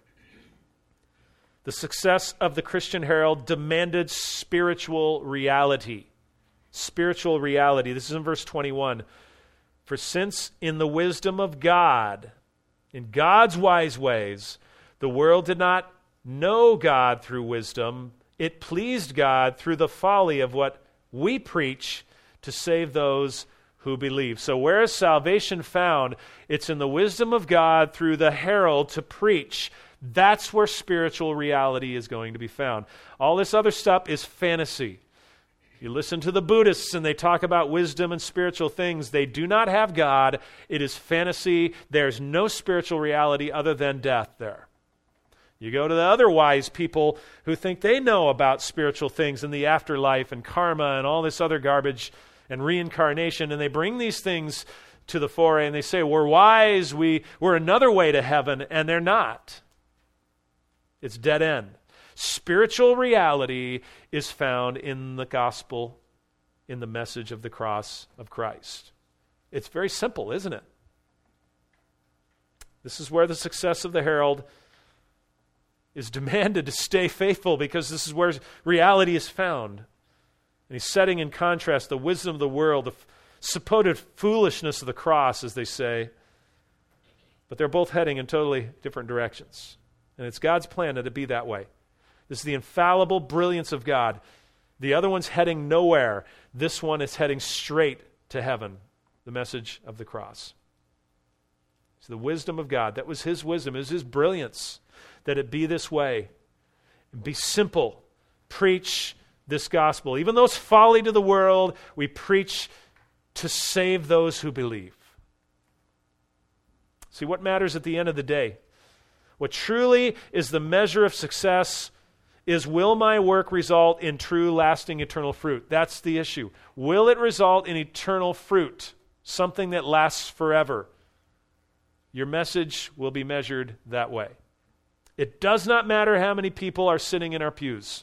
the success of the Christian Herald demanded spiritual reality. Spiritual reality. This is in verse 21. For since in the wisdom of God, in God's wise ways, the world did not know God through wisdom, it pleased God through the folly of what we preach to save those who believe. So where is salvation found? It's in the wisdom of God through the herald to preach. That's where spiritual reality is going to be found. All this other stuff is fantasy. You listen to the Buddhists and they talk about wisdom and spiritual things. They do not have God. It is fantasy. There's no spiritual reality other than death there. You go to the other wise people who think they know about spiritual things and the afterlife and karma and all this other garbage and reincarnation, and they bring these things to the fore and they say, we're wise, we're another way to heaven, and they're not. It's dead end. Spiritual reality is found in the gospel, in the message of the cross of Christ. It's very simple, isn't it? This is where the success of the herald is demanded to stay faithful, because this is where reality is found. And he's setting in contrast the wisdom of the world, the supposed foolishness of the cross, as they say. But they're both heading in totally different directions. And it's God's plan that it be that way. This is the infallible brilliance of God. The other one's heading nowhere. This one is heading straight to heaven, the message of the cross. It's the wisdom of God. That was his wisdom. It was his brilliance that it be this way. Be simple. Preach this gospel. Even though it's folly to the world, we preach to save those who believe. See, what matters at the end of the day, what truly is the measure of success, is will my work result in true, lasting, eternal fruit? That's the issue. Will it result in eternal fruit, something that lasts forever? Your message will be measured that way. It does not matter how many people are sitting in our pews.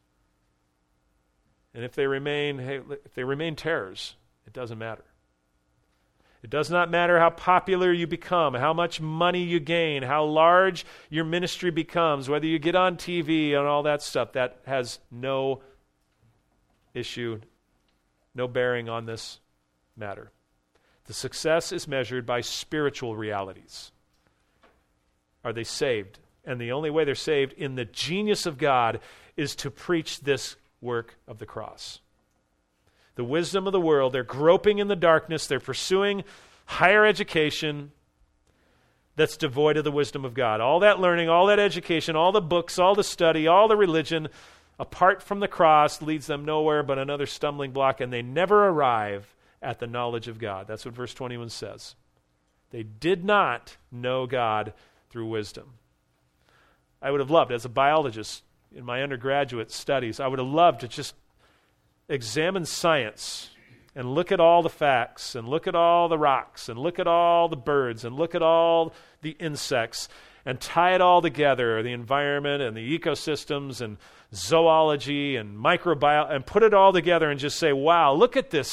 And if they remain tares, it doesn't matter. It does not matter how popular you become, how much money you gain, how large your ministry becomes, whether you get on TV and all that stuff. That has no issue, no bearing on this matter. The success is measured by spiritual realities. Are they saved? And the only way they're saved in the genius of God is to preach this work of the cross. The wisdom of the world, they're groping in the darkness, they're pursuing higher education that's devoid of the wisdom of God. All that learning, all that education, all the books, all the study, all the religion, apart from the cross, leads them nowhere but another stumbling block, and they never arrive at the knowledge of God. That's what verse 21 says. They did not know God through wisdom. I would have loved, as a biologist in my undergraduate studies, I would have loved to just examine science and look at all the facts and look at all the rocks and look at all the birds and look at all the insects and tie it all together, the environment and the ecosystems and zoology and microbiology, and put it all together and just say, wow, look at this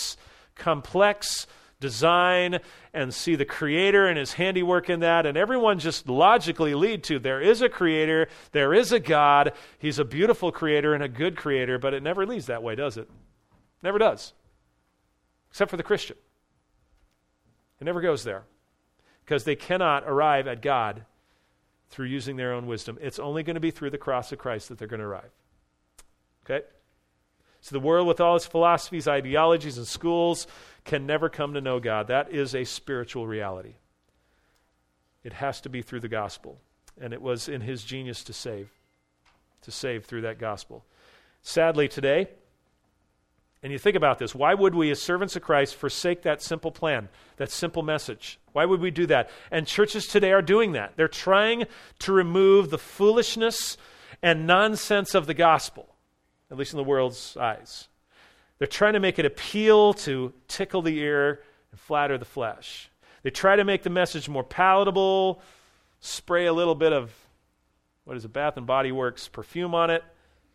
complex design and see the Creator and His handiwork in that, and everyone just logically lead to there is a Creator, there is a God, He's a beautiful Creator and a good Creator, but it never leads that way, does it? Never does. Except for the Christian. It never goes there because they cannot arrive at God through using their own wisdom. It's only going to be through the cross of Christ that they're going to arrive. Okay? So the world with all its philosophies, ideologies, and schools can never come to know God. That is a spiritual reality. It has to be through the gospel. And it was in His genius to save through that gospel. Sadly today, and you think about this, why would we as servants of Christ forsake that simple plan, that simple message? Why would we do that? And churches today are doing that. They're trying to remove the foolishness and nonsense of the gospel, at least in the world's eyes. They're trying to make it appeal to tickle the ear and flatter the flesh. They try to make the message more palatable, spray a little bit of, Bath and Body Works perfume on it.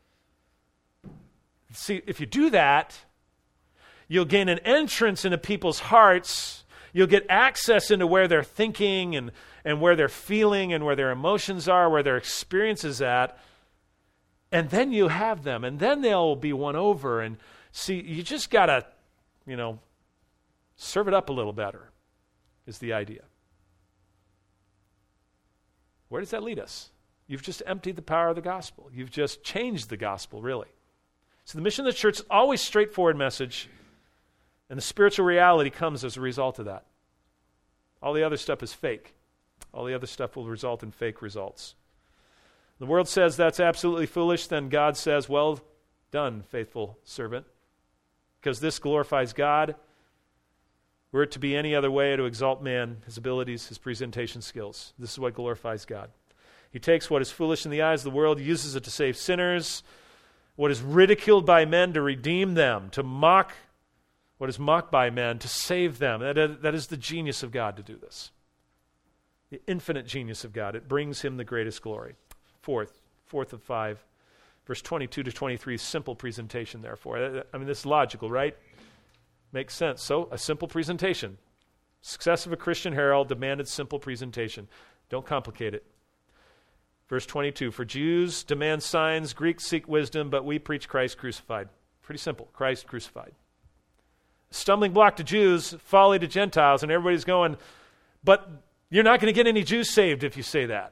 See, if you do that, you'll gain an entrance into people's hearts. You'll get access into where they're thinking and where they're feeling and where their emotions are, where their experience is at. And then you have them, and then they'll be won over. And see, you just got to, serve it up a little better, is the idea. Where does that lead us? You've just emptied the power of the gospel. You've just changed the gospel, really. So the mission of the church is always a straightforward message, and the spiritual reality comes as a result of that. All the other stuff is fake. All the other stuff will result in fake results. The world says that's absolutely foolish, then God says, well done, faithful servant, because this glorifies God. Were it to be any other way, to exalt man, his abilities, his presentation skills. This is what glorifies God. He takes what is foolish in the eyes of the world, uses it to save sinners, what is ridiculed by men to redeem them, to mock what is mocked by men, to save them. That is the genius of God to do this. The infinite genius of God. It brings Him the greatest glory. Fourth of 5, verse 22 to 23, simple presentation, therefore. This is logical, right? Makes sense. So, a simple presentation. Success of a Christian herald demanded simple presentation. Don't complicate it. Verse 22, for Jews demand signs, Greeks seek wisdom, but we preach Christ crucified. Pretty simple, Christ crucified. Stumbling block to Jews, folly to Gentiles, and everybody's going, but you're not going to get any Jews saved if you say that.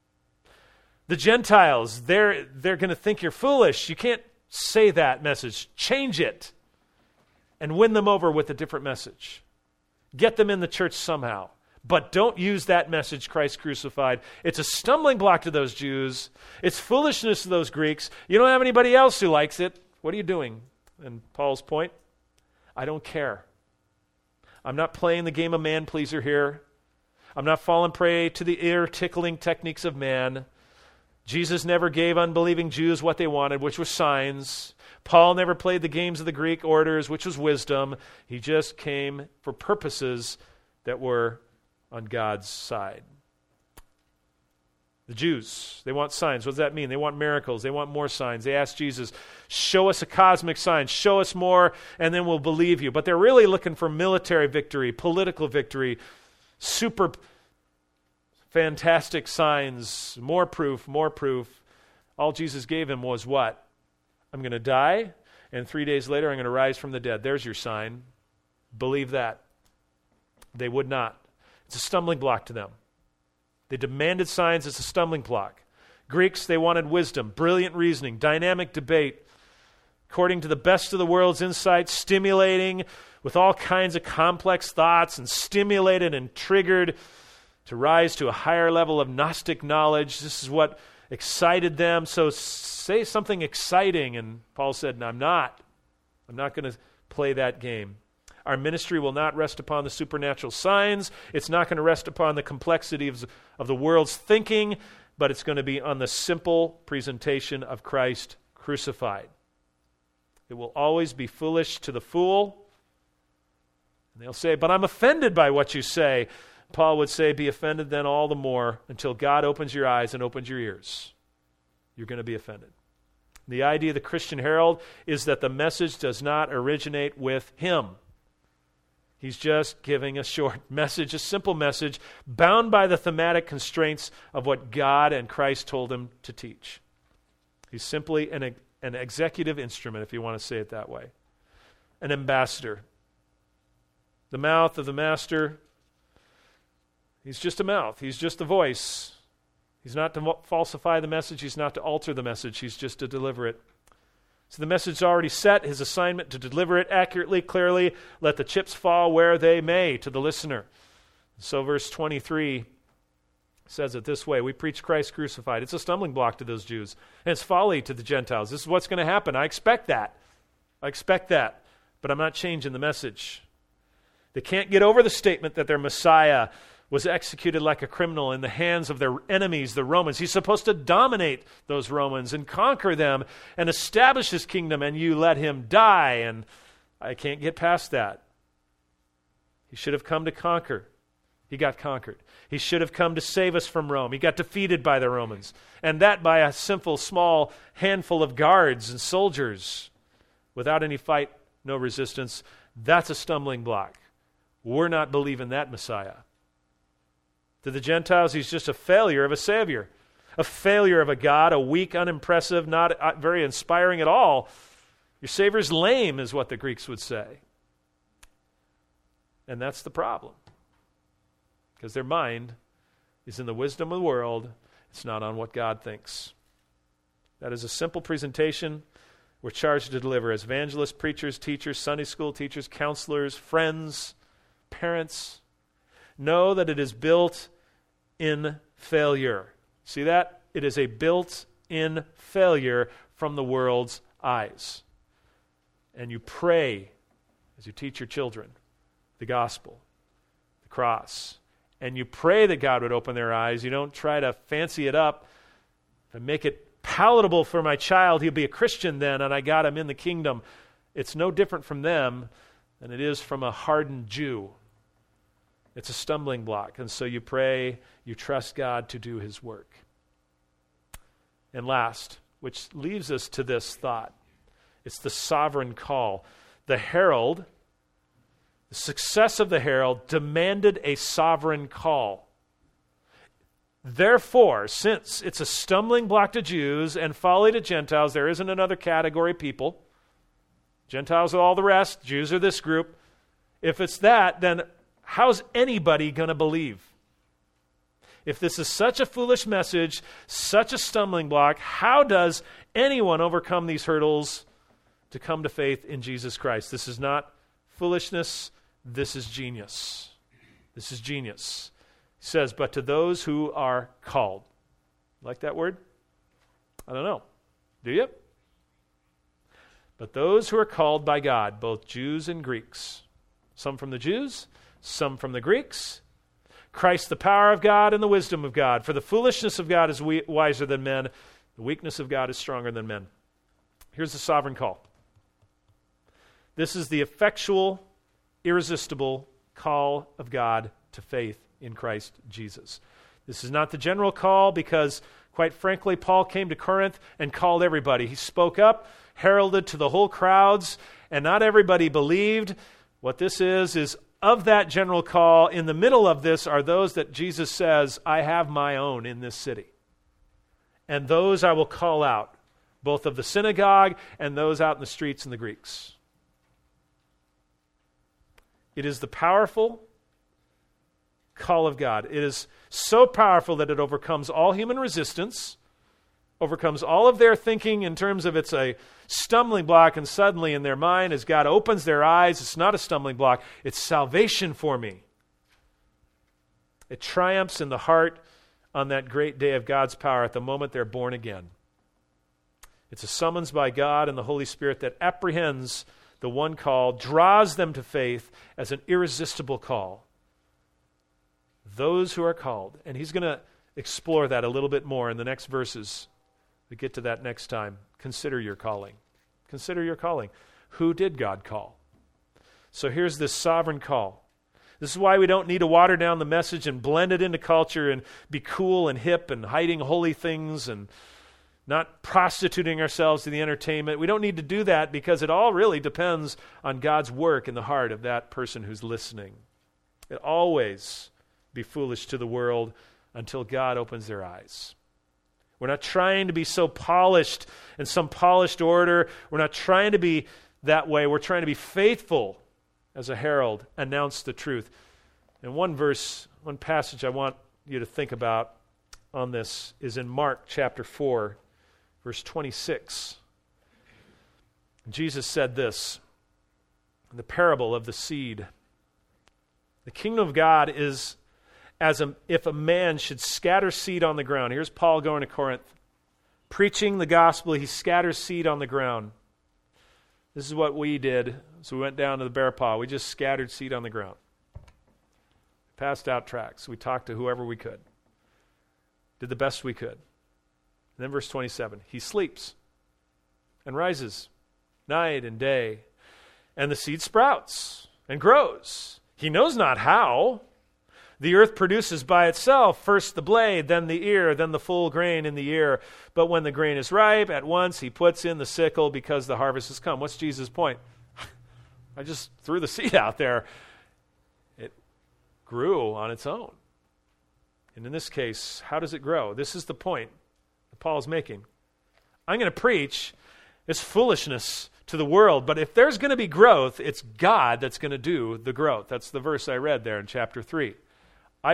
The Gentiles, they're going to think you're foolish. You can't say that message. Change it and win them over with a different message. Get them in the church somehow. But don't use that message, Christ crucified. It's a stumbling block to those Jews. It's foolishness to those Greeks. You don't have anybody else who likes it. What are you doing? And Paul's point, I don't care. I'm not playing the game of man-pleaser here. I'm not falling prey to the ear-tickling techniques of man. Jesus never gave unbelieving Jews what they wanted, which was signs. Paul never played the games of the Greek orders, which was wisdom. He just came for purposes that were on God's side. The Jews, they want signs. What does that mean? They want miracles. They want more signs. They ask Jesus, show us a cosmic sign, show us more, and then we'll believe you. But they're really looking for military victory, political victory, super fantastic signs, more proof, more proof. All Jesus gave him was what? I'm going to die, and 3 days later I'm going to rise from the dead. There's your sign. Believe that. They would not. It's a stumbling block to them. They demanded signs. It's a stumbling block. Greeks, they wanted wisdom, brilliant reasoning, dynamic debate, according to the best of the world's insight, stimulating with all kinds of complex thoughts and stimulated and triggered to rise to a higher level of Gnostic knowledge. This is what excited them. So say something exciting. And Paul said, no, I'm not. I'm not going to play that game. Our ministry will not rest upon the supernatural signs. It's not going to rest upon the complexity of the world's thinking, but it's going to be on the simple presentation of Christ crucified. It will always be foolish to the fool. And they'll say, but I'm offended by what you say. Paul would say, be offended then all the more until God opens your eyes and opens your ears. You're going to be offended. The idea of the Christian Herald is that the message does not originate with him. He's just giving a short message, a simple message, bound by the thematic constraints of what God and Christ told him to teach. He's simply an executive instrument, if you want to say it that way. An ambassador. The mouth of the master. He's just a mouth. He's just a voice. He's not to falsify the message. He's not to alter the message. He's just to deliver it. So the message is already set, his assignment to deliver it accurately, clearly, let the chips fall where they may to the listener. So verse 23 says it this way, we preach Christ crucified. It's a stumbling block to those Jews, and it's folly to the Gentiles. This is what's going to happen. I expect that, but I'm not changing the message. They can't get over the statement that their Messiah was executed like a criminal in the hands of their enemies, the Romans. He's supposed to dominate those Romans and conquer them and establish his kingdom, and you let him die, and I can't get past that. He should have come to conquer. He got conquered. He should have come to save us from Rome. He got defeated by the Romans, and that by a simple, small handful of guards and soldiers without any fight, no resistance. That's a stumbling block. We're not believing that Messiah. To the Gentiles, he's just a failure of a Savior, a failure of a God, a weak, unimpressive, not very inspiring at all. Your Savior's lame is what the Greeks would say. And that's the problem. Because their mind is in the wisdom of the world. It's not on what God thinks. That is a simple presentation we're charged to deliver as evangelists, preachers, teachers, Sunday school teachers, counselors, friends, parents. Know that it is built in failure. See that? It is a built-in failure from the world's eyes. And you pray as you teach your children the gospel, the cross, and you pray that God would open their eyes. You don't try to fancy it up and make it palatable for my child. He'll be a Christian then, and I got him in the kingdom. It's no different from them than it is from a hardened Jew. It's a stumbling block. And so you pray, you trust God to do his work. And last, which leaves us to this thought, it's the sovereign call. The herald, the success of the herald demanded a sovereign call. Therefore, since it's a stumbling block to Jews and folly to Gentiles, there isn't another category of people. Gentiles are all the rest, Jews are this group. If it's that, then how's anybody going to believe? If this is such a foolish message, such a stumbling block, how does anyone overcome these hurdles to come to faith in Jesus Christ? This is not foolishness. This is genius. This is genius. He says, but to those who are called. Like that word? I don't know. Do you? But those who are called by God, both Jews and Greeks. Some from the Jews, some from the Greeks. Christ, the power of God and the wisdom of God. For the foolishness of God is wiser than men. The weakness of God is stronger than men. Here's the sovereign call. This is the effectual, irresistible call of God to faith in Christ Jesus. This is not the general call because, quite frankly, Paul came to Corinth and called everybody. He spoke up, heralded to the whole crowds, and not everybody believed. What this is of that general call, in the middle of this are those that Jesus says, I have my own in this city. And those I will call out, both of the synagogue and those out in the streets and the Greeks. It is the powerful call of God. It is so powerful that it overcomes all human resistance, overcomes all of their thinking in terms of it's a stumbling block, and suddenly in their mind, as God opens their eyes, it's not a stumbling block, it's salvation for me. It triumphs in the heart on that great day of God's power at the moment they're born again. It's a summons by God and the Holy Spirit that apprehends the one call, draws them to faith as an irresistible call. Those who are called. And he's going to explore that a little bit more in the next verses. We get to that next time. Consider your calling. Consider your calling. Who did God call? So here's this sovereign call. This is why we don't need to water down the message and blend it into culture and be cool and hip and hiding holy things and not prostituting ourselves to the entertainment. We don't need to do that because it all really depends on God's work in the heart of that person who's listening. It always be foolish to the world until God opens their eyes. We're not trying to be so polished in some polished order. We're not trying to be that way. We're trying to be faithful as a herald, announce the truth. And one passage I want you to think about on this is in Mark chapter 4, verse 26. Jesus said this in the parable of the seed. The kingdom of God is as if a man should scatter seed on the ground. Here's Paul going to Corinth, preaching the gospel. He scatters seed on the ground. This is what we did. So we went down to the Bear Paw. We just scattered seed on the ground. Passed out tracts. We talked to whoever we could. Did the best we could. And then verse 27, he sleeps and rises night and day, and the seed sprouts and grows. He knows not how. The earth produces by itself first the blade, then the ear, then the full grain in the ear. But when the grain is ripe, at once he puts in the sickle because the harvest has come. What's Jesus' point? I just threw the seed out there. It grew on its own. And in this case, how does it grow? This is the point that Paul is making. I'm going to preach it's foolishness to the world, but if there's going to be growth, it's God that's going to do the growth. That's the verse I read there in chapter 3. I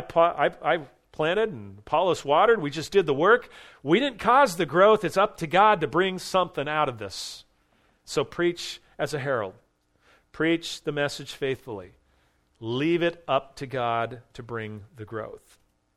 planted and Apollos watered. We just did the work. We didn't cause the growth. It's up to God to bring something out of this. So preach as a herald. Preach the message faithfully. Leave it up to God to bring the growth.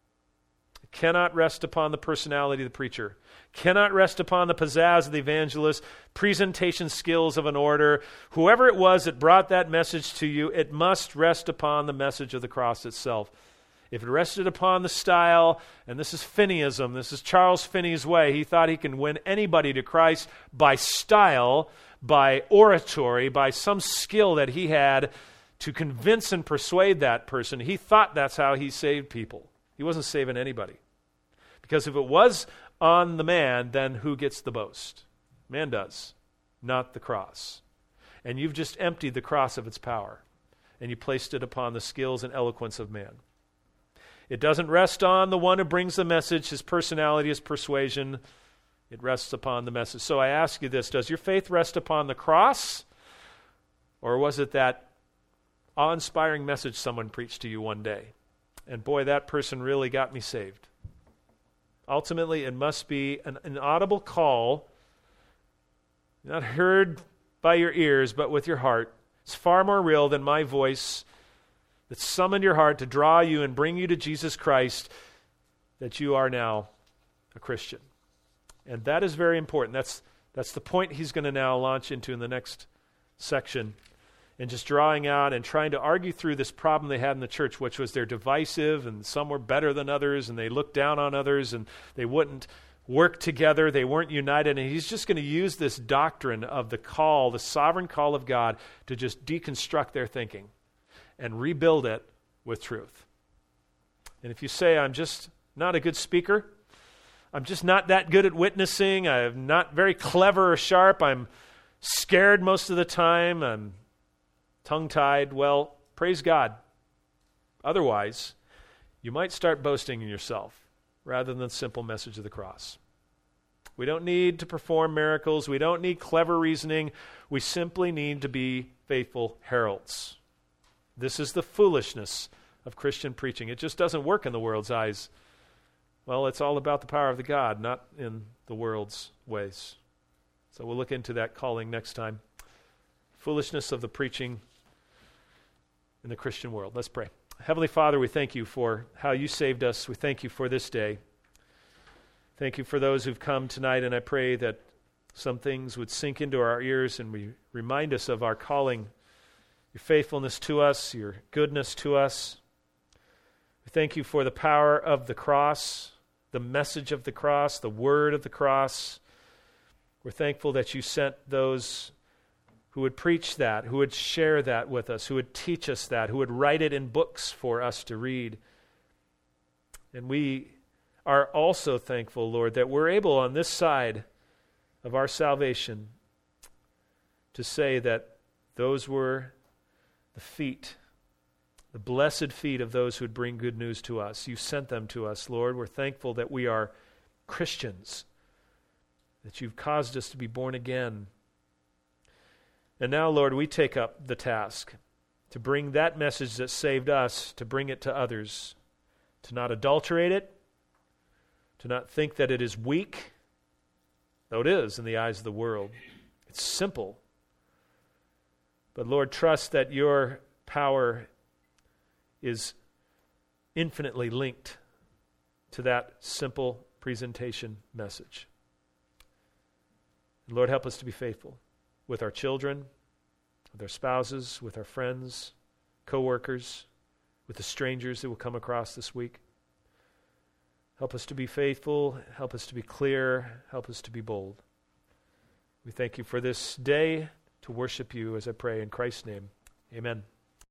It cannot rest upon the personality of the preacher. Cannot rest upon the pizzazz of the evangelist, presentation skills of an orator. Whoever it was that brought that message to you, it must rest upon the message of the cross itself. If it rested upon the style, and this is Finneyism, this is Charles Finney's way, he thought he can win anybody to Christ by style, by oratory, by some skill that he had to convince and persuade that person. He thought that's how he saved people. He wasn't saving anybody. Because if it was on the man, then who gets the boast? Man does, not the cross. And you've just emptied the cross of its power, and you placed it upon the skills and eloquence of man. It doesn't rest on the one who brings the message, his personality, his persuasion. It rests upon the message. So I ask you this, does your faith rest upon the cross? Or was it that awe-inspiring message someone preached to you one day? And boy, that person really got me saved. Ultimately, it must be an audible call, not heard by your ears, but with your heart. It's far more real than my voice that summoned your heart to draw you and bring you to Jesus Christ, that you are now a Christian. And that is very important. That's the point he's going to now launch into in the next section, and just drawing out and trying to argue through this problem they had in the church, which was they're divisive, and some were better than others, and they looked down on others, and they wouldn't work together. They weren't united. And he's just going to use this doctrine of the call, the sovereign call of God, to just deconstruct their thinking and rebuild it with truth. And if you say, I'm just not a good speaker, I'm just not that good at witnessing, I'm not very clever or sharp, I'm scared most of the time, I'm tongue-tied, well, praise God. Otherwise, you might start boasting in yourself rather than the simple message of the cross. We don't need to perform miracles. We don't need clever reasoning. We simply need to be faithful heralds. This is the foolishness of Christian preaching. It just doesn't work in the world's eyes. Well, it's all about the power of the God, not in the world's ways. So we'll look into that calling next time. Foolishness of the preaching in the Christian world. Let's pray. Heavenly Father, we thank you for how you saved us. We thank you for this day. Thank you for those who've come tonight, and I pray that some things would sink into our ears and we remind us of our calling, your faithfulness to us, your goodness to us. We thank you for the power of the cross, the message of the cross, the word of the cross. We're thankful that you sent those who would preach that, who would share that with us, who would teach us that, who would write it in books for us to read. And we are also thankful, Lord, that we're able on this side of our salvation to say that those were the feet, the blessed feet of those who would bring good news to us. You sent them to us, Lord. We're thankful that we are Christians, that you've caused us to be born again. And now, Lord, we take up the task to bring that message that saved us, to bring it to others, to not adulterate it, to not think that it is weak, though it is in the eyes of the world. It's simple. But Lord, trust that your power is infinitely linked to that simple presentation message. And Lord, help us to be faithful with our children, with our spouses, with our friends, co-workers, with the strangers that will come across this week. Help us to be faithful. Help us to be clear. Help us to be bold. We thank you for this day to worship you, as I pray in Christ's name. Amen.